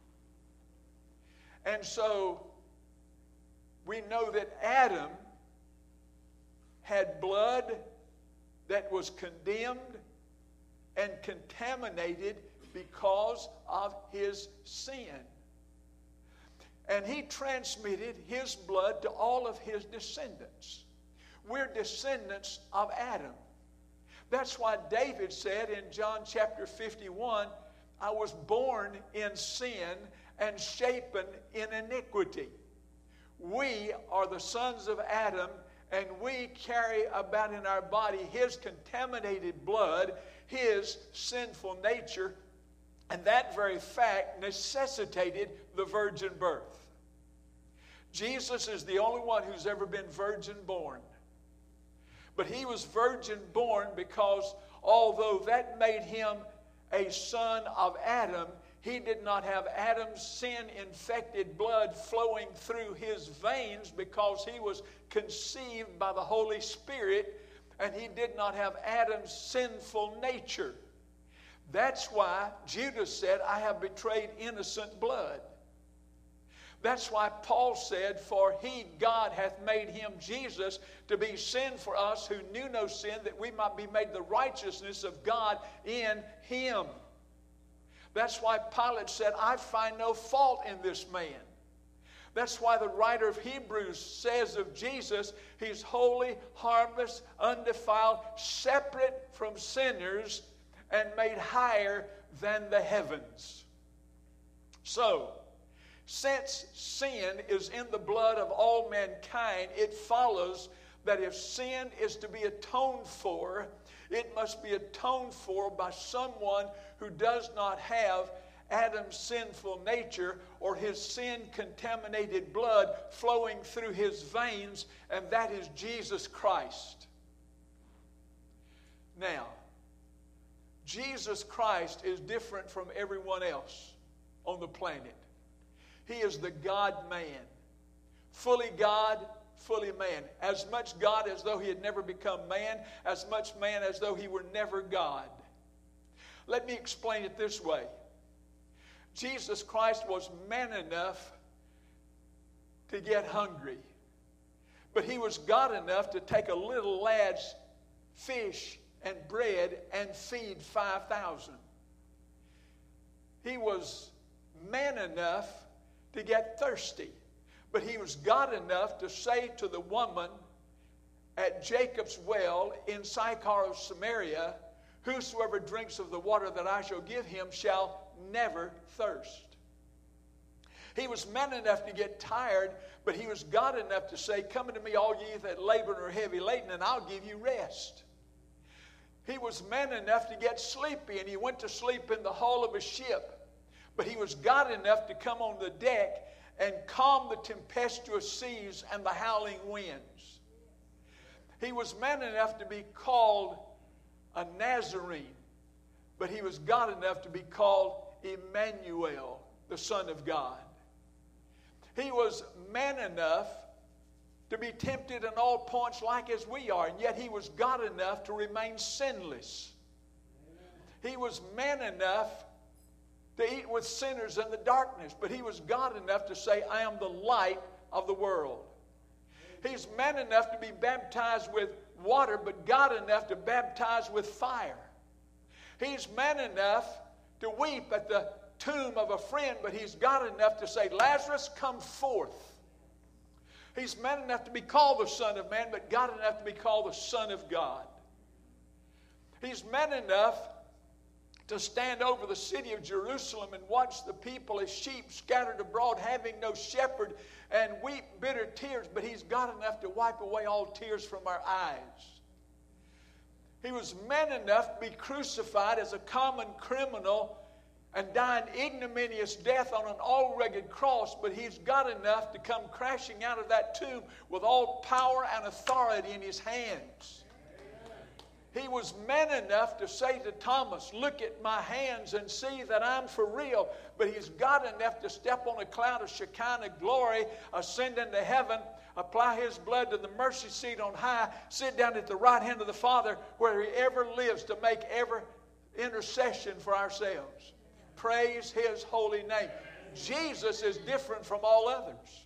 And so we know that Adam had blood that was condemned and contaminated because of his sin. And he transmitted his blood to all of his descendants. We're descendants of Adam. That's why David said in John chapter fifty-one, I was born in sin and shapen in iniquity. We are the sons of Adam, and we carry about in our body his contaminated blood, his sinful nature, and that very fact necessitated the virgin birth. Jesus is the only one who's ever been virgin born. But he was virgin born because although that made him a son of Adam, he did not have Adam's sin-infected blood flowing through his veins because he was conceived by the Holy Spirit, and he did not have Adam's sinful nature. That's why Judas said, I have betrayed innocent blood. That's why Paul said, for he, God, hath made him, Jesus, to be sin for us who knew no sin, that we might be made the righteousness of God in him. That's why Pilate said, I find no fault in this man. That's why the writer of Hebrews says of Jesus, he's holy, harmless, undefiled, separate from sinners, and made higher than the heavens. So, since sin is in the blood of all mankind, it follows that if sin is to be atoned for, it must be atoned for by someone who does not have Adam's sinful nature or his sin-contaminated blood flowing through his veins, and that is Jesus Christ. Now, Jesus Christ is different from everyone else on the planet. He is the God-man. Fully God, fully man. As much God as though he had never become man, as much man as though he were never God. Let me explain it this way. Jesus Christ was man enough to get hungry. But he was God enough to take a little lad's fish and bread and feed five thousand. He was man enough to get thirsty. But he was God enough to say to the woman at Jacob's well in Sychar of Samaria, whosoever drinks of the water that I shall give him shall never thirst. He was man enough to get tired, but he was God enough to say, come unto me all ye that labor and are heavy laden, and I'll give you rest. He was man enough to get sleepy, and he went to sleep in the hull of a ship. But he was God enough to come on the deck and calm the tempestuous seas and the howling winds. He was man enough to be called a Nazarene, but he was God enough to be called Emmanuel, the Son of God. He was man enough to be tempted in all points like as we are, and yet he was God enough to remain sinless. He was man enough to eat with sinners in the darkness, but he was God enough to say, I am the light of the world. He's man enough to be baptized with water, but God enough to baptize with fire. He's man enough to weep at the tomb of a friend, but he's God enough to say, Lazarus, come forth. He's man enough to be called the Son of Man, but God enough to be called the Son of God. He's man enough to stand over the city of Jerusalem and watch the people as sheep scattered abroad, having no shepherd, and weep bitter tears, but he's God enough to wipe away all tears from our eyes. He was man enough to be crucified as a common criminal and die an ignominious death on an all-rugged cross, but he's God enough to come crashing out of that tomb with all power and authority in his hands. He was man enough to say to Thomas, look at my hands and see that I'm for real. But he's God enough to step on a cloud of Shekinah glory, ascend into heaven, apply his blood to the mercy seat on high, sit down at the right hand of the Father where he ever lives to make every intercession for ourselves. Praise his holy name. Jesus is different from all others.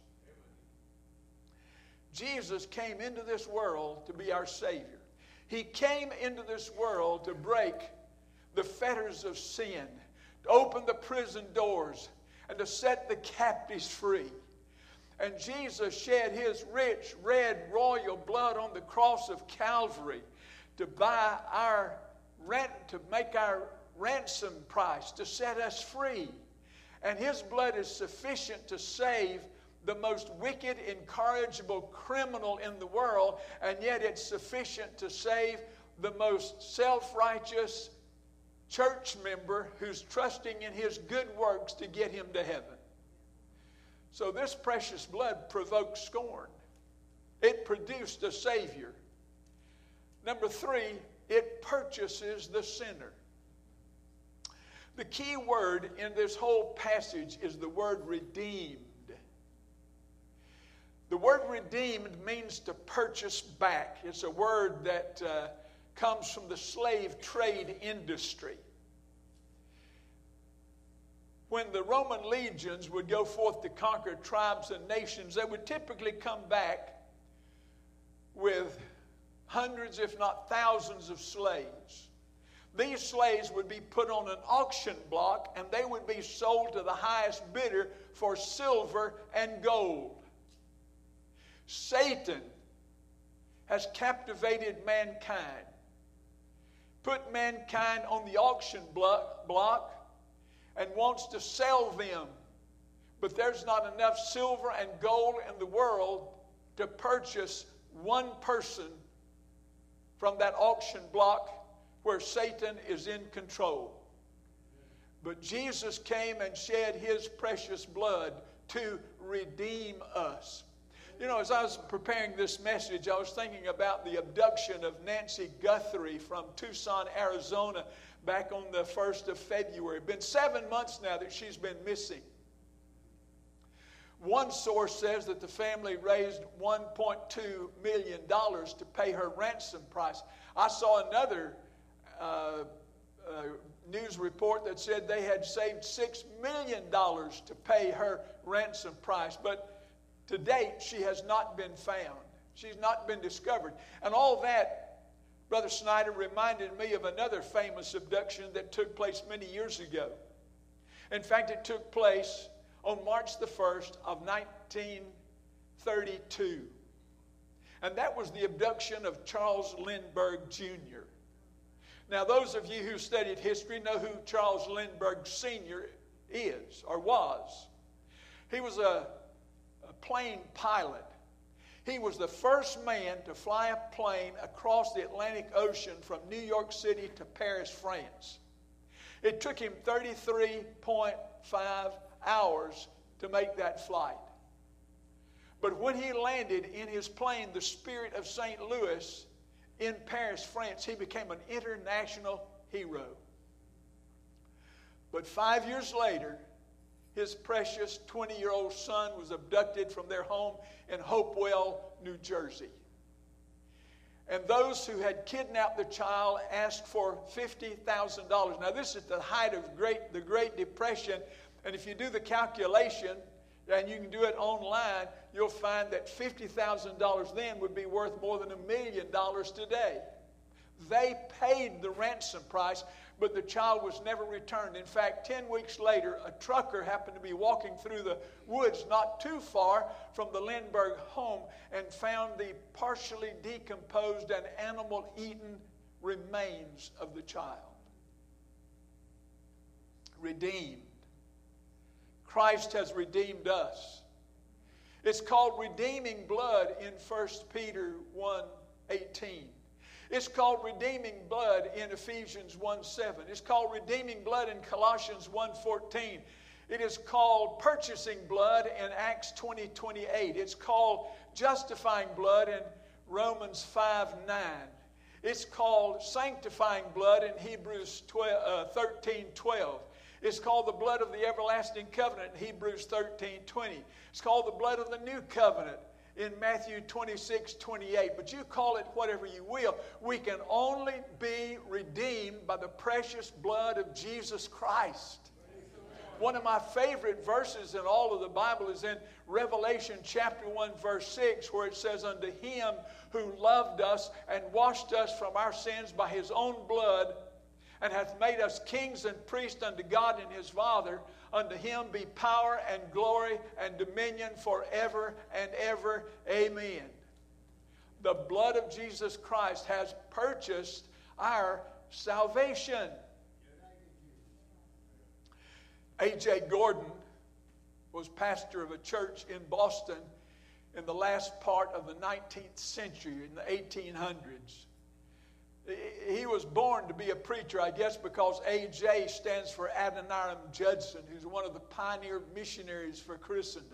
Jesus came into this world to be our Savior. He came into this world to break the fetters of sin, to open the prison doors, and to set the captives free. And Jesus shed his rich, red, royal blood on the cross of Calvary to buy our rent, to make our ransom price, to set us free. And his blood is sufficient to save the most wicked, incorrigible criminal in the world, and yet it's sufficient to save the most self-righteous church member who's trusting in his good works to get him to heaven. So this precious blood provoked scorn. It produced a Savior. Number three, it purchases the sinner. The key word in this whole passage is the word redeemed. The word redeemed means to purchase back. It's a word that uh, comes from the slave trade industry. When the Roman legions would go forth to conquer tribes and nations, they would typically come back with hundreds, if not thousands, of slaves. These slaves would be put on an auction block, and they would be sold to the highest bidder for silver and gold. Satan has captivated mankind, put mankind on the auction block, block and wants to sell them. But there's not enough silver and gold in the world to purchase one person from that auction block where Satan is in control. But Jesus came and shed his precious blood to redeem us. You know, as I was preparing this message, I was thinking about the abduction of Nancy Guthrie from Tucson, Arizona, back on the first of February. It's been seven months now that she's been missing. One source says that the family raised one point two million dollars to pay her ransom price. I saw another uh, uh, news report that said they had saved six million dollars to pay her ransom price. But to date, she has not been found. She's not been discovered. And all that, Brother Snyder, reminded me of another famous abduction that took place many years ago. In fact, it took place on March the first of nineteen thirty-two. And that was the abduction of Charles Lindbergh Junior Now, those of you who studied history know who Charles Lindbergh Senior is or was. He was a plane pilot. He was the first man to fly a plane across the Atlantic Ocean from New York City to Paris, France. It took him thirty-three point five hours to make that flight. But when he landed in his plane, the Spirit of Saint Louis, in Paris, France, he became an international hero. But five years later, his precious twenty-year-old son was abducted from their home in Hopewell, New Jersey. And those who had kidnapped the child asked for fifty thousand dollars. Now, this is the height of great, the Great Depression. And if you do the calculation, and you can do it online, you'll find that fifty thousand dollars then would be worth more than a million dollars today. They paid the ransom price, but the child was never returned. In fact, ten weeks later, a trucker happened to be walking through the woods not too far from the Lindbergh home and found the partially decomposed and animal-eaten remains of the child. Redeemed. Christ has redeemed us. It's called redeeming blood in First Peter one eighteen. It's called redeeming blood in Ephesians one seven. It's called redeeming blood in Colossians one fourteen. It is called purchasing blood in Acts twenty twenty-eight. It's called justifying blood in Romans five nine. It's called sanctifying blood in Hebrews thirteen twelve. It's called the blood of the everlasting covenant in Hebrews thirteen twenty. It's called the blood of the new covenant in Matthew twenty-six twenty-eight. But you call it whatever you will. We can only be redeemed by the precious blood of Jesus Christ. One of my favorite verses in all of the Bible is in Revelation chapter one verse six, where it says, "Unto him who loved us and washed us from our sins by his own blood, and hath made us kings and priests unto God and his Father, unto him be power and glory and dominion forever and ever. Amen." The blood of Jesus Christ has purchased our salvation. A J Gordon was pastor of a church in Boston in the last part of the nineteenth century, in the eighteen hundreds. He was born to be a preacher, I guess, because A J stands for Adoniram Judson, who's one of the pioneer missionaries for Christendom.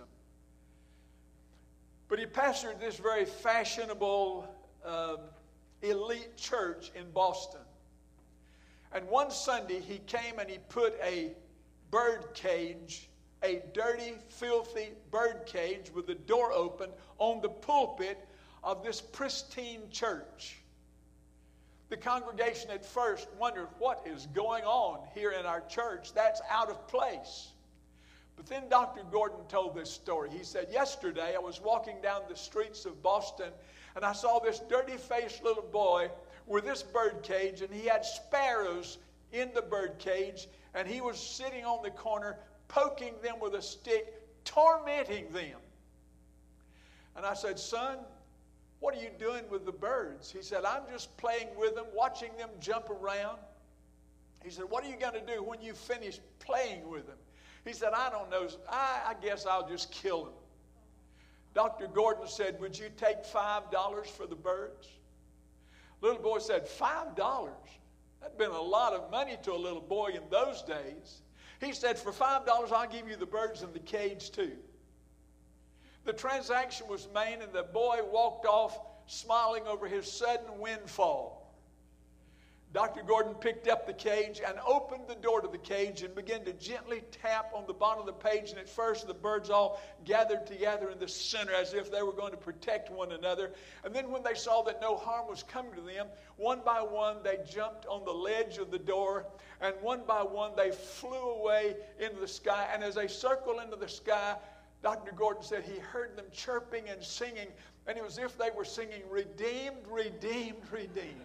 But he pastored this very fashionable, uh, elite church in Boston. And one Sunday, he came and he put a bird cage, a dirty, filthy bird cage with the door open on the pulpit of this pristine church. The congregation at first wondered, what is going on here in our church? That's out of place. But then Doctor Gordon told this story. He said, yesterday I was walking down the streets of Boston and I saw this dirty-faced little boy with this bird cage, and he had sparrows in the bird cage, and he was sitting on the corner poking them with a stick, tormenting them. And I said, son, what are you doing with the birds? He said, I'm just playing with them, watching them jump around. He said, what are you going to do when you finish playing with them? He said, I don't know. I, I guess I'll just kill them. Doctor Gordon said, would you take five dollars for the birds? Little boy said, five dollars? That'd been a lot of money to a little boy in those days. He said, for five dollars, I'll give you the birds in the cage too. The transaction was made, and the boy walked off smiling over his sudden windfall. Doctor Gordon picked up the cage and opened the door to the cage and began to gently tap on the bottom of the page. And at first, the birds all gathered together in the center as if they were going to protect one another. And then when they saw that no harm was coming to them, one by one, they jumped on the ledge of the door. And one by one, they flew away into the sky. And as they circled into the sky, Doctor Gordon said he heard them chirping and singing. And it was as if they were singing, redeemed, redeemed, redeemed.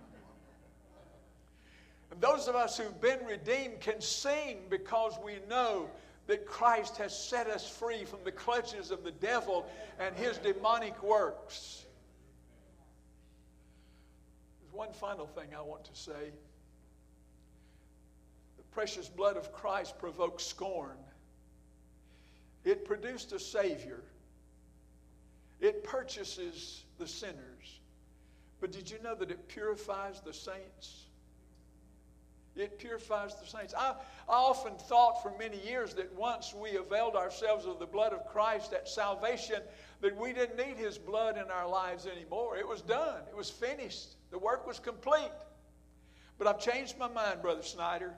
And those of us who've been redeemed can sing because we know that Christ has set us free from the clutches of the devil and his demonic works. There's one final thing I want to say. The precious blood of Christ provoked scorn. It produced a Savior. It purchases the sinners. But did you know that it purifies the saints? It purifies the saints. I, I often thought for many years that once we availed ourselves of the blood of Christ at salvation, that we didn't need his blood in our lives anymore. It was done. It was finished. The work was complete. But I've changed my mind, Brother Snyder.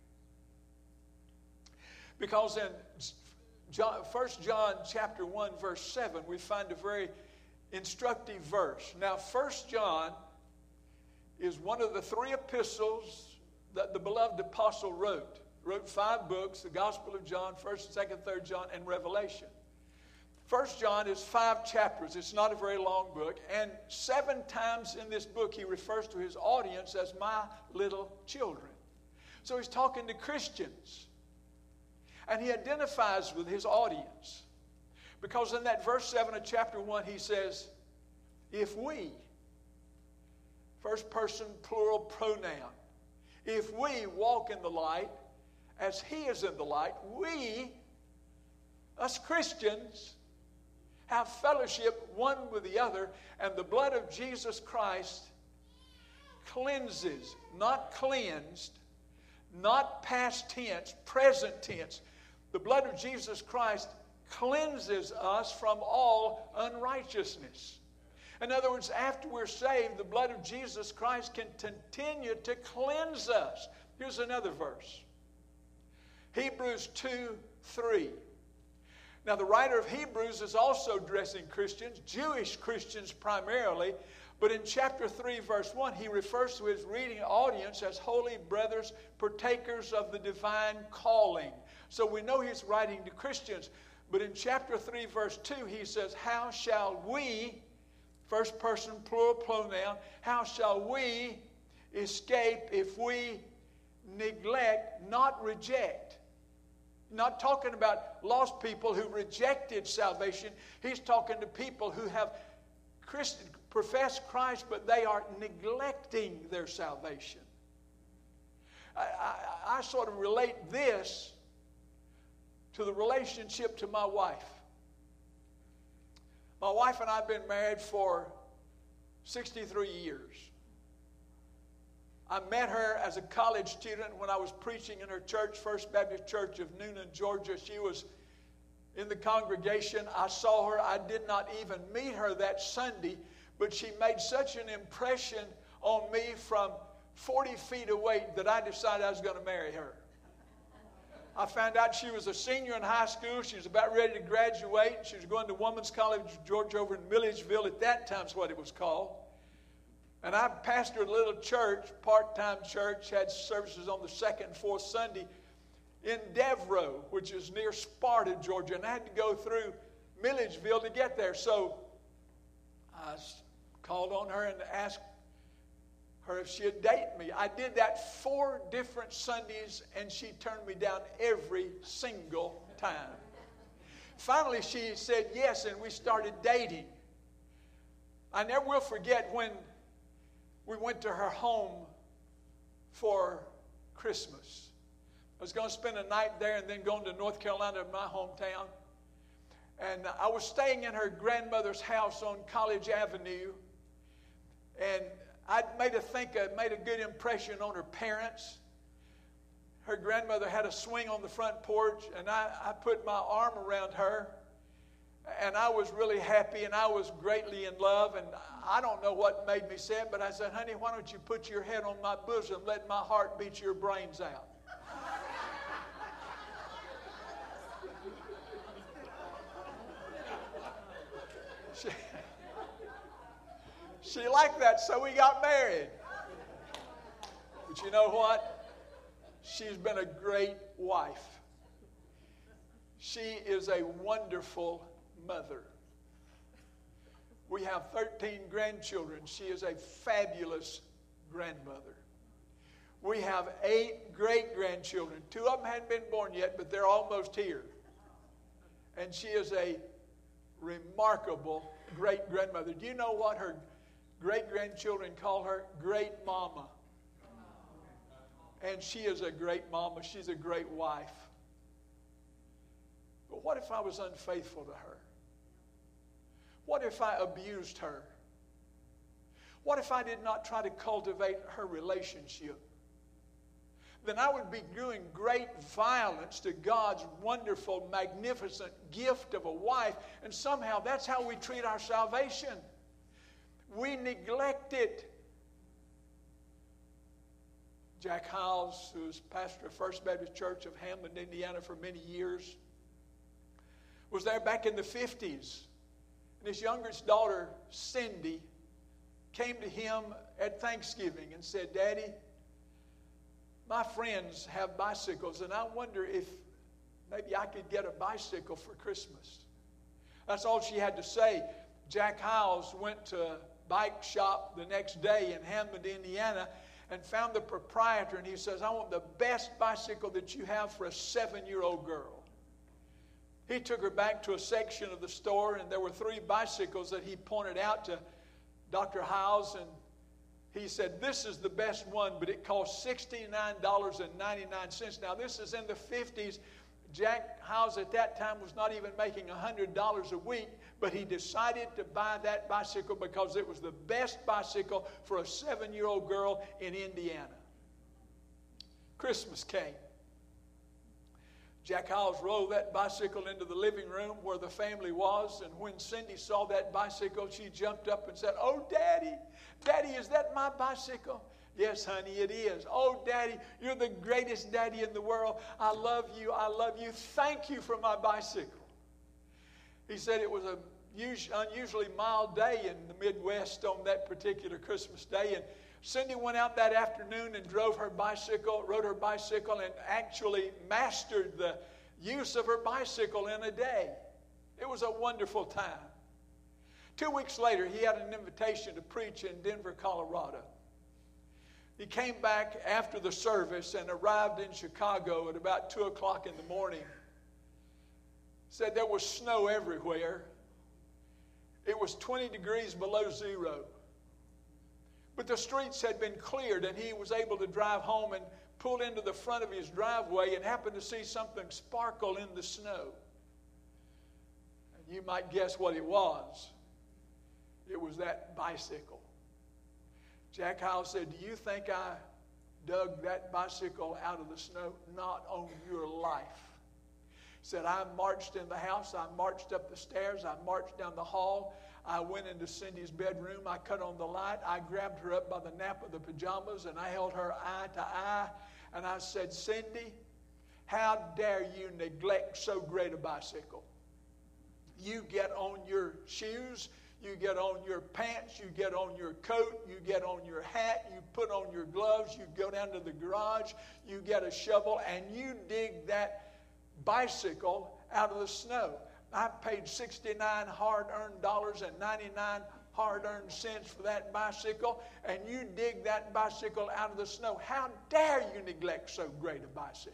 Because in John, First John chapter one, verse seven, we find a very instructive verse. Now, First John is one of the three epistles that the beloved apostle wrote. Wrote five books, the Gospel of John, First, Second, Third John, and Revelation. First John is five chapters. It's not a very long book. And seven times in this book, he refers to his audience as my little children. So he's talking to Christians. And he identifies with his audience. Because in that verse seven of chapter one, he says, if we, first person plural pronoun, if we walk in the light as he is in the light, we, us Christians, have fellowship one with the other, and the blood of Jesus Christ cleanses, not cleansed, not past tense, present tense. The blood of Jesus Christ cleanses us from all unrighteousness. In other words, after we're saved, the blood of Jesus Christ can continue to cleanse us. Here's another verse. Hebrews two three. Now, the writer of Hebrews is also addressing Christians, Jewish Christians primarily, but in chapter three, verse one, he refers to his reading audience as holy brothers, partakers of the divine calling. So we know he's writing to Christians. But in chapter three, verse two, he says, how shall we, first person plural pronoun, how shall we escape if we neglect, not reject? Not talking about lost people who rejected salvation. He's talking to people who have Christ, profess Christ, but they are neglecting their salvation. I, I, I sort of relate this to the relationship to my wife. My wife and I have been married for sixty-three years. I met her as a college student when I was preaching in her church, First Baptist Church of Noonan, Georgia. She was in the congregation. I saw her. I did not even meet her that Sunday, but she made such an impression on me from forty feet away that I decided I was going to marry her. I found out she was a senior in high school. She was about ready to graduate. She was going to Women's College of Georgia over in Milledgeville. At that time is what it was called. And I pastored a little church, part-time church, had services on the second and fourth Sunday in Devereaux, which is near Sparta, Georgia. And I had to go through Milledgeville to get there. So I called on her and asked her if she would date me. I did that four different Sundays, and she turned me down every single time. Finally, she said yes, and we started dating. I never will forget when we went to her home for Christmas. I was going to spend a night there and then going to North Carolina, my hometown. And I was staying in her grandmother's house on College Avenue, and I'd made a think I made a good impression on her parents. Her grandmother had a swing on the front porch, and I, I put my arm around her, and I was really happy, and I was greatly in love. And I don't know what made me say it, but I said, honey, why don't you put your head on my bosom, let my heart beat your brains out. she, she liked that, so we got married. But you know what? She's been a great wife. She is a wonderful mother. We have thirteen grandchildren. She is a fabulous grandmother. We have eight great-grandchildren. Two of them hadn't been born yet, but they're almost here. And she is a remarkable great-grandmother. Do you know what her great-grandchildren call her? Great mama. And she is a great mama. She's a great wife. But what if I was unfaithful to her? What if I abused her? What if I did not try to cultivate her relationship? Then I would be doing great violence to God's wonderful, magnificent gift of a wife, and somehow that's how we treat our salvation. We neglect it. Jack Howes, who was pastor of First Baptist Church of Hammond, Indiana for many years, was there back in the fifties. And his youngest daughter, Cindy, came to him at Thanksgiving and said, Daddy, my friends have bicycles, and I wonder if maybe I could get a bicycle for Christmas. That's all she had to say. Jack Howes went to a bike shop the next day in Hammond, Indiana, and found the proprietor, and he says, I want the best bicycle that you have for a seven-year-old girl. He took her back to a section of the store, and there were three bicycles that he pointed out to Doctor Howes, and he said, this is the best one, but it costs sixty-nine dollars and ninety-nine cents. Now, this is in the fifties. Jack Howes at that time was not even making one hundred dollars a week, but he decided to buy that bicycle because it was the best bicycle for a seven-year-old girl in Indiana. Christmas came. Jack Howes rolled that bicycle into the living room where the family was, and when Cindy saw that bicycle, she jumped up and said, oh, Daddy, Daddy, is that my bicycle? Yes, honey, it is. Oh, Daddy, you're the greatest daddy in the world. I love you. I love you. Thank you for my bicycle. He said it was an unusually mild day in the Midwest on that particular Christmas day, and Cindy went out that afternoon and drove her bicycle, rode her bicycle, and actually mastered the use of her bicycle in a day. It was a wonderful time. Two weeks later, he had an invitation to preach in Denver, Colorado. He came back after the service and arrived in Chicago at about two o'clock in the morning. Said there was snow everywhere. It was twenty degrees below zero. But the streets had been cleared, and he was able to drive home and pulled into the front of his driveway and happened to see something sparkle in the snow. And you might guess what it was. It was that bicycle. Jack Howell said, "Do you think I dug that bicycle out of the snow? Not on your life." He said, "I marched in the house. I marched up the stairs. I marched down the hall. I went into Cindy's bedroom. I cut on the light. I grabbed her up by the nap of the pajamas, and I held her eye to eye. And I said, 'Cindy, how dare you neglect so great a bicycle? You get on your shoes, you get on your pants, you get on your coat, you get on your hat, you put on your gloves, you go down to the garage, you get a shovel, and you dig that bicycle out of the snow.' I paid sixty-nine hard-earned dollars and ninety-nine hard-earned cents for that bicycle, and you dig that bicycle out of the snow. How dare you neglect so great a bicycle?"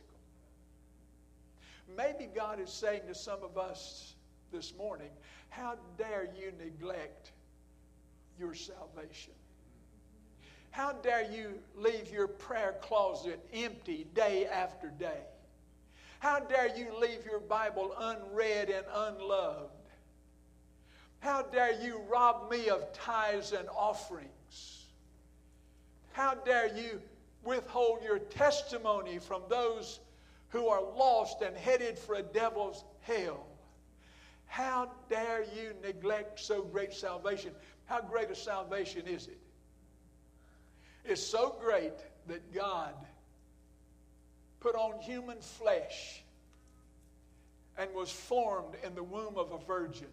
Maybe God is saying to some of us this morning, how dare you neglect your salvation? How dare you leave your prayer closet empty day after day? How dare you leave your Bible unread and unloved? How dare you rob me of tithes and offerings? How dare you withhold your testimony from those who are lost and headed for a devil's hell? How dare you neglect so great salvation? How great a salvation is it? It's so great that God put on human flesh and was formed in the womb of a virgin.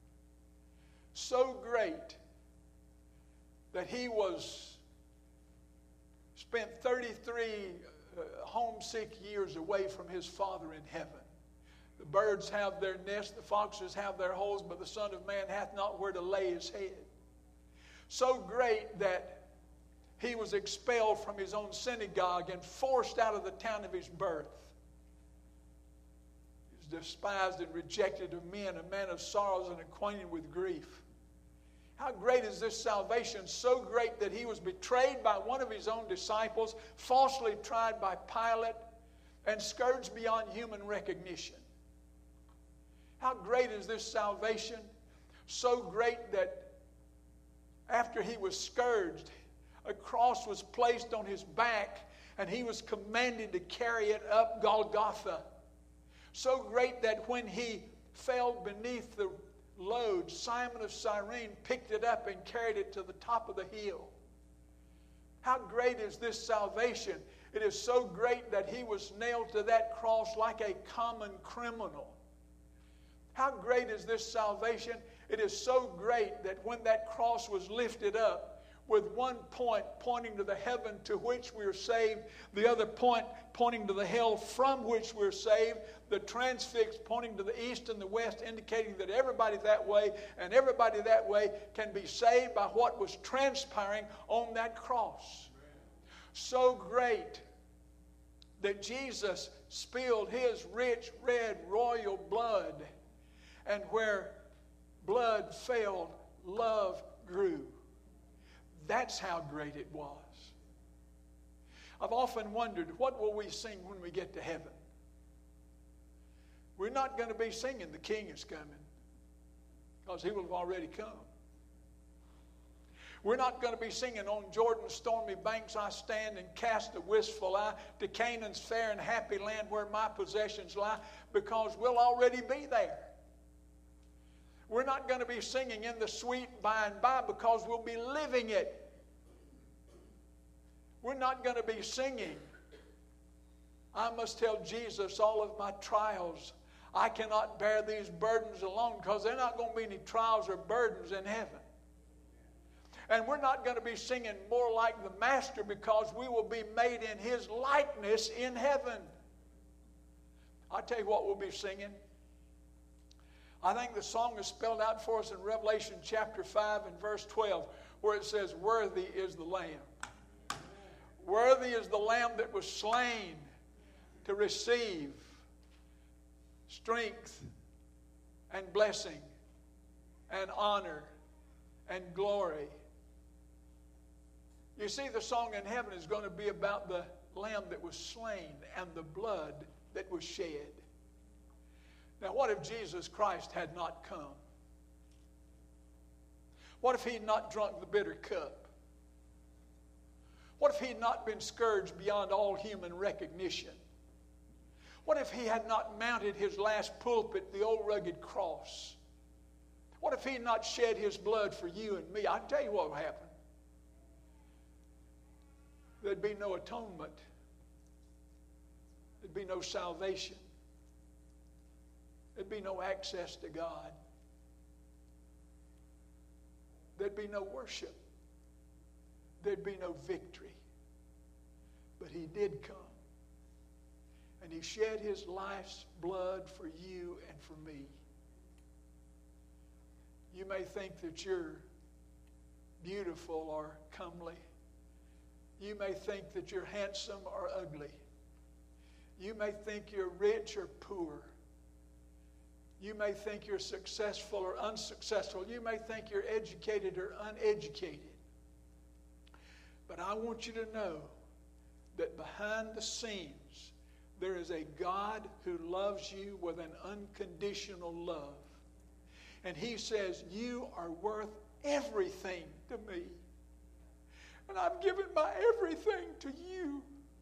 So great that he was spent thirty-three uh, homesick years away from his Father in heaven. The birds have their nests, the foxes have their holes, but the Son of Man hath not where to lay his head. So great that he was expelled from his own synagogue and forced out of the town of his birth. He was despised and rejected of men, a man of sorrows and acquainted with grief. How great is this salvation? So great that he was betrayed by one of his own disciples, falsely tried by Pilate, and scourged beyond human recognition. How great is this salvation? So great that after he was scourged, a cross was placed on his back, and he was commanded to carry it up Golgotha. So great that when he fell beneath the load, Simon of Cyrene picked it up and carried it to the top of the hill. How great is this salvation? It is so great that he was nailed to that cross like a common criminal. How great is this salvation? It is so great that when that cross was lifted up, with one point pointing to the heaven to which we are saved, the other point pointing to the hell from which we're saved, the transfix pointing to the east and the west, indicating that everybody that way and everybody that way can be saved by what was transpiring on that cross. So great that Jesus spilled his rich red royal blood, and where blood fell, love grew. That's how great it was. I've often wondered, what will we sing when we get to heaven? We're not going to be singing "The King is Coming," because he will have already come. We're not going to be singing "On Jordan's stormy banks I stand and cast a wistful eye to Canaan's fair and happy land where my possessions lie," because we'll already be there. We're not going to be singing "In the Sweet By and By," because we'll be living it. We're not going to be singing, "I must tell Jesus all of my trials. I cannot bear these burdens alone," because there are not going to be any trials or burdens in heaven. And we're not going to be singing "More Like the Master," because we will be made in his likeness in heaven. I'll tell you what we'll be singing. I think the song is spelled out for us in Revelation chapter five and verse twelve, where it says, "Worthy is the Lamb. Worthy is the Lamb that was slain to receive strength and blessing and honor and glory. You see, the song in heaven is going to be about the Lamb that was slain and the blood that was shed. Now, what if Jesus Christ had not come? What if he had not drunk the bitter cup? What if he had not been scourged beyond all human recognition? What if he had not mounted his last pulpit, the old rugged cross? What if he had not shed his blood for you and me? I tell you what would happen. There'd be no atonement. There'd be no salvation. There'd be no access to God. There'd be no worship. There'd be no victory. But he did come. And he shed his life's blood for you and for me. You may think that you're beautiful or comely. You may think that you're handsome or ugly. You may think you're rich or poor. You may think you're successful or unsuccessful. You may think you're educated or uneducated. But I want you to know that behind the scenes, there is a God who loves you with an unconditional love. And he says, you are worth everything to me. And I've given my everything to you.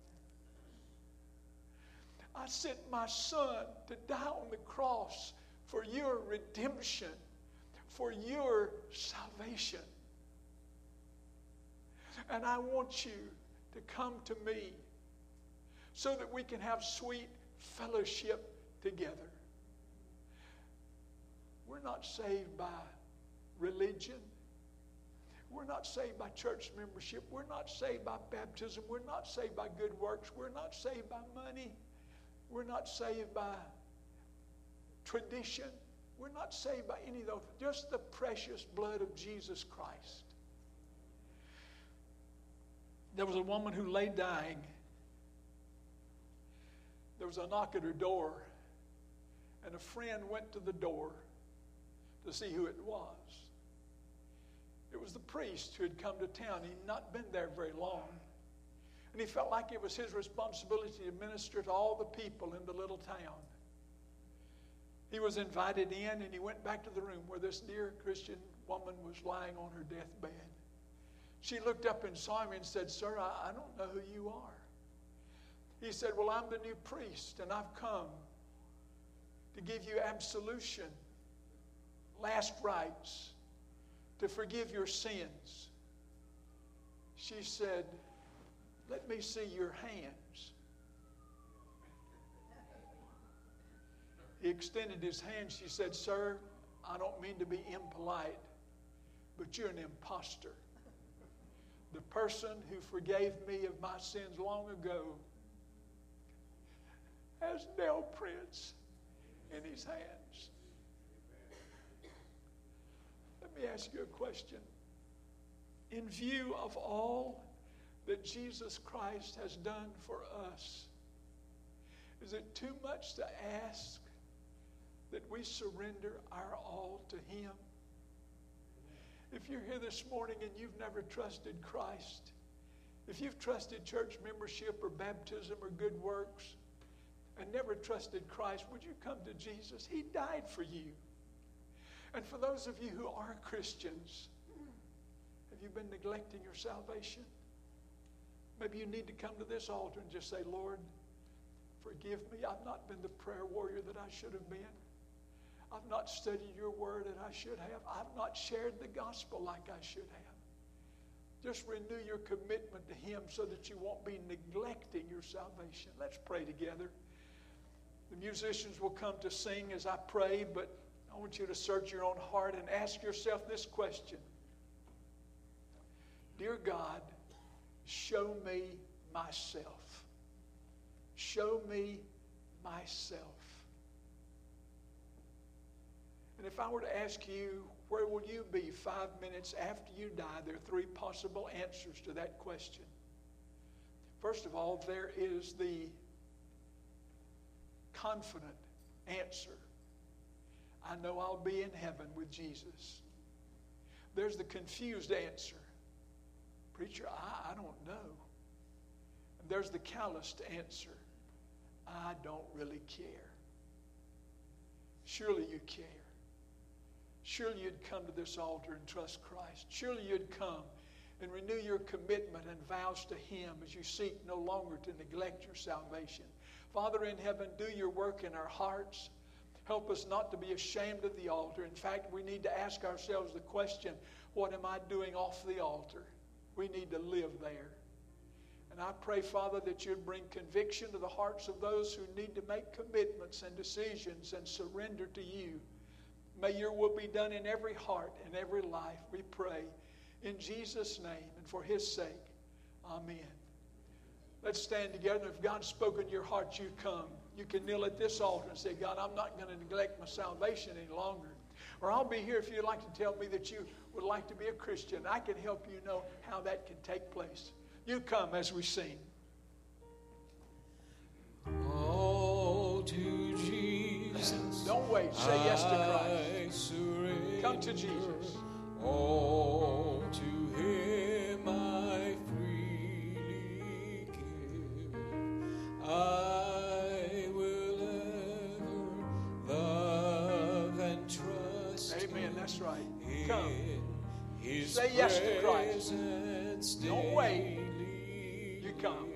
I sent my son to die on the cross for your redemption, for your salvation. And I want you to come to me so that we can have sweet fellowship together. We're not saved by religion. We're not saved by church membership. We're not saved by baptism. We're not saved by good works. We're not saved by money. We're not saved by tradition. We're not saved by any of those. Just the precious blood of Jesus Christ. There was a woman who lay dying. There was a knock at her door, and a friend went to the door to see who it was. It was the priest who had come to town. He'd not been there very long. And he felt like it was his responsibility to minister to all the people in the little town. He was invited in, and he went back to the room where this dear Christian woman was lying on her deathbed. She looked up and saw him and said, "Sir, I, I don't know who you are." He said, "Well, I'm the new priest, and I've come to give you absolution, last rites, to forgive your sins." She said, "Let me see your hands." He extended his hand. She said, "Sir, I don't mean to be impolite, but you're an imposter. The person who forgave me of my sins long ago has nail prints in his hands." Let me ask you a question. In view of all that Jesus Christ has done for us, is it too much to ask that we surrender our all to him? If you're here this morning and you've never trusted Christ, if you've trusted church membership or baptism or good works and never trusted Christ, would you come to Jesus? He died for you. And for those of you who are Christians, have you been neglecting your salvation? Maybe you need to come to this altar and just say, "Lord, forgive me. I've not been the prayer warrior that I should have been. I've not studied your word that I should have. I've not shared the gospel like I should have." Just renew your commitment to him so that you won't be neglecting your salvation. Let's pray together. The musicians will come to sing as I pray, but I want you to search your own heart and ask yourself this question. Dear God, show me myself. Show me myself. And if I were to ask you, where will you be five minutes after you die? There are three possible answers to that question. First of all, there is the confident answer. I know I'll be in heaven with Jesus. There's the confused answer. Preacher, I, I don't know. And there's the calloused answer. I don't really care. Surely you care. Surely you'd come to this altar and trust Christ. Surely you'd come and renew your commitment and vows to Him as you seek no longer to neglect your salvation. Father in heaven, do your work in our hearts. Help us not to be ashamed of the altar. In fact, we need to ask ourselves the question, what am I doing off the altar? We need to live there. And I pray, Father, that you'd bring conviction to the hearts of those who need to make commitments and decisions and surrender to you. May your will be done in every heart and every life, we pray. In Jesus' name and for His sake. Amen. Let's stand together. If God's spoken to your heart, you come. You can kneel at this altar and say, God, I'm not going to neglect my salvation any longer. Or I'll be here if you'd like to tell me that you would like to be a Christian. I can help you know how that can take place. You come as we sing. All to Jesus. Don't wait. Say yes to Christ. Come to Jesus. All to Him I freely give. I will ever love and trust. Amen. That's right. Come. His Say yes to Christ. Don't wait. daily You come.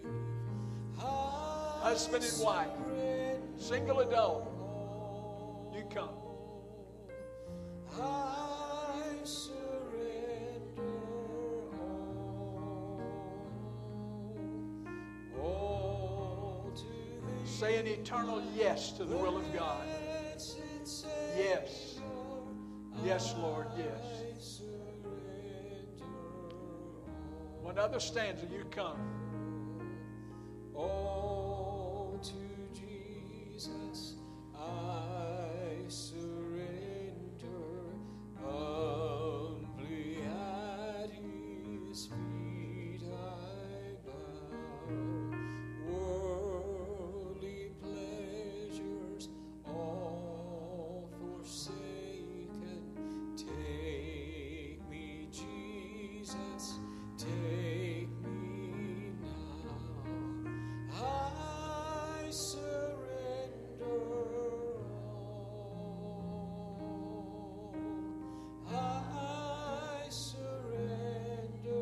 I Husband and wife. Single adult. You come. I surrender all, all to Thee. Say an eternal yes to the will of God. Yes. Yes, Lord, yes. One other stanza, you come. All to Jesus I surrender, humbly at His feet I bow. Worldly pleasures all forsaken, take me, Jesus, take me now. I surrender all. I surrender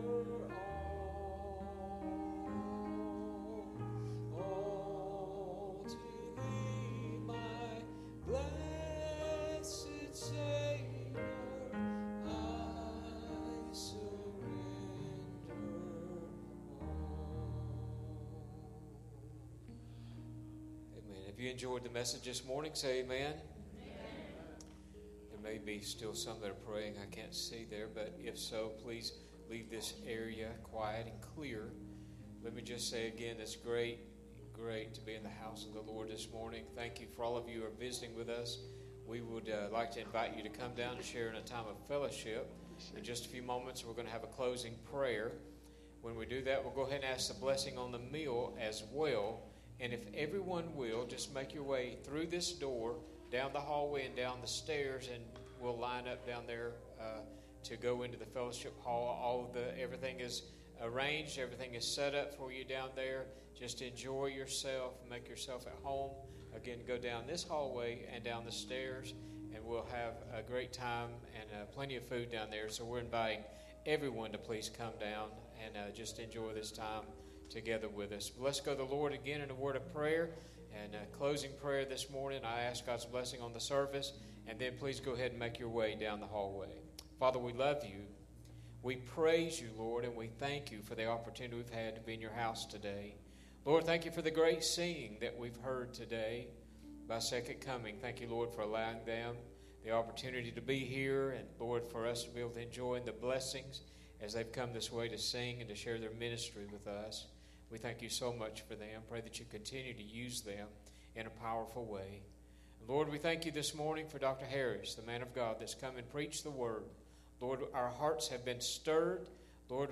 all. All to Thee, my blessed Savior, I surrender all. Amen. Have you enjoyed the message this morning? Say amen. There may be still some that are praying. I can't see there, but if so, please leave this area quiet and clear. Let me just say again, it's great, great to be in the house of the Lord this morning. Thank you for all of you who are visiting with us. We would uh, like to invite you to come down and share in a time of fellowship. In just a few moments, we're going to have a closing prayer. When we do that, we'll go ahead and ask the blessing on the meal as well. And if everyone will, just make your way through this door, down the hallway and down the stairs, and we'll line up down there uh, to go into the fellowship hall. All of the everything is arranged, everything is set up for you down there. Just enjoy yourself, make yourself at home. Again, go down this hallway and down the stairs, and we'll have a great time and uh, plenty of food down there. So we're inviting everyone to please come down and uh, just enjoy this time together with us. But let's go to the Lord again in a word of prayer and a closing prayer this morning. I ask God's blessing on the service, and then please go ahead and make your way down the hallway. Father, we love you. We praise you, Lord, and we thank you for the opportunity we've had to be in your house today. Lord, thank you for the great singing that we've heard today by Second Coming. Thank you, Lord, for allowing them the opportunity to be here, and, Lord, for us to be able to enjoy the blessings as they've come this way to sing and to share their ministry with us. We thank you so much for them. Pray that you continue to use them in a powerful way. Lord, we thank you this morning for Doctor Harris, the man of God that's come and preached the word. Lord, our hearts have been stirred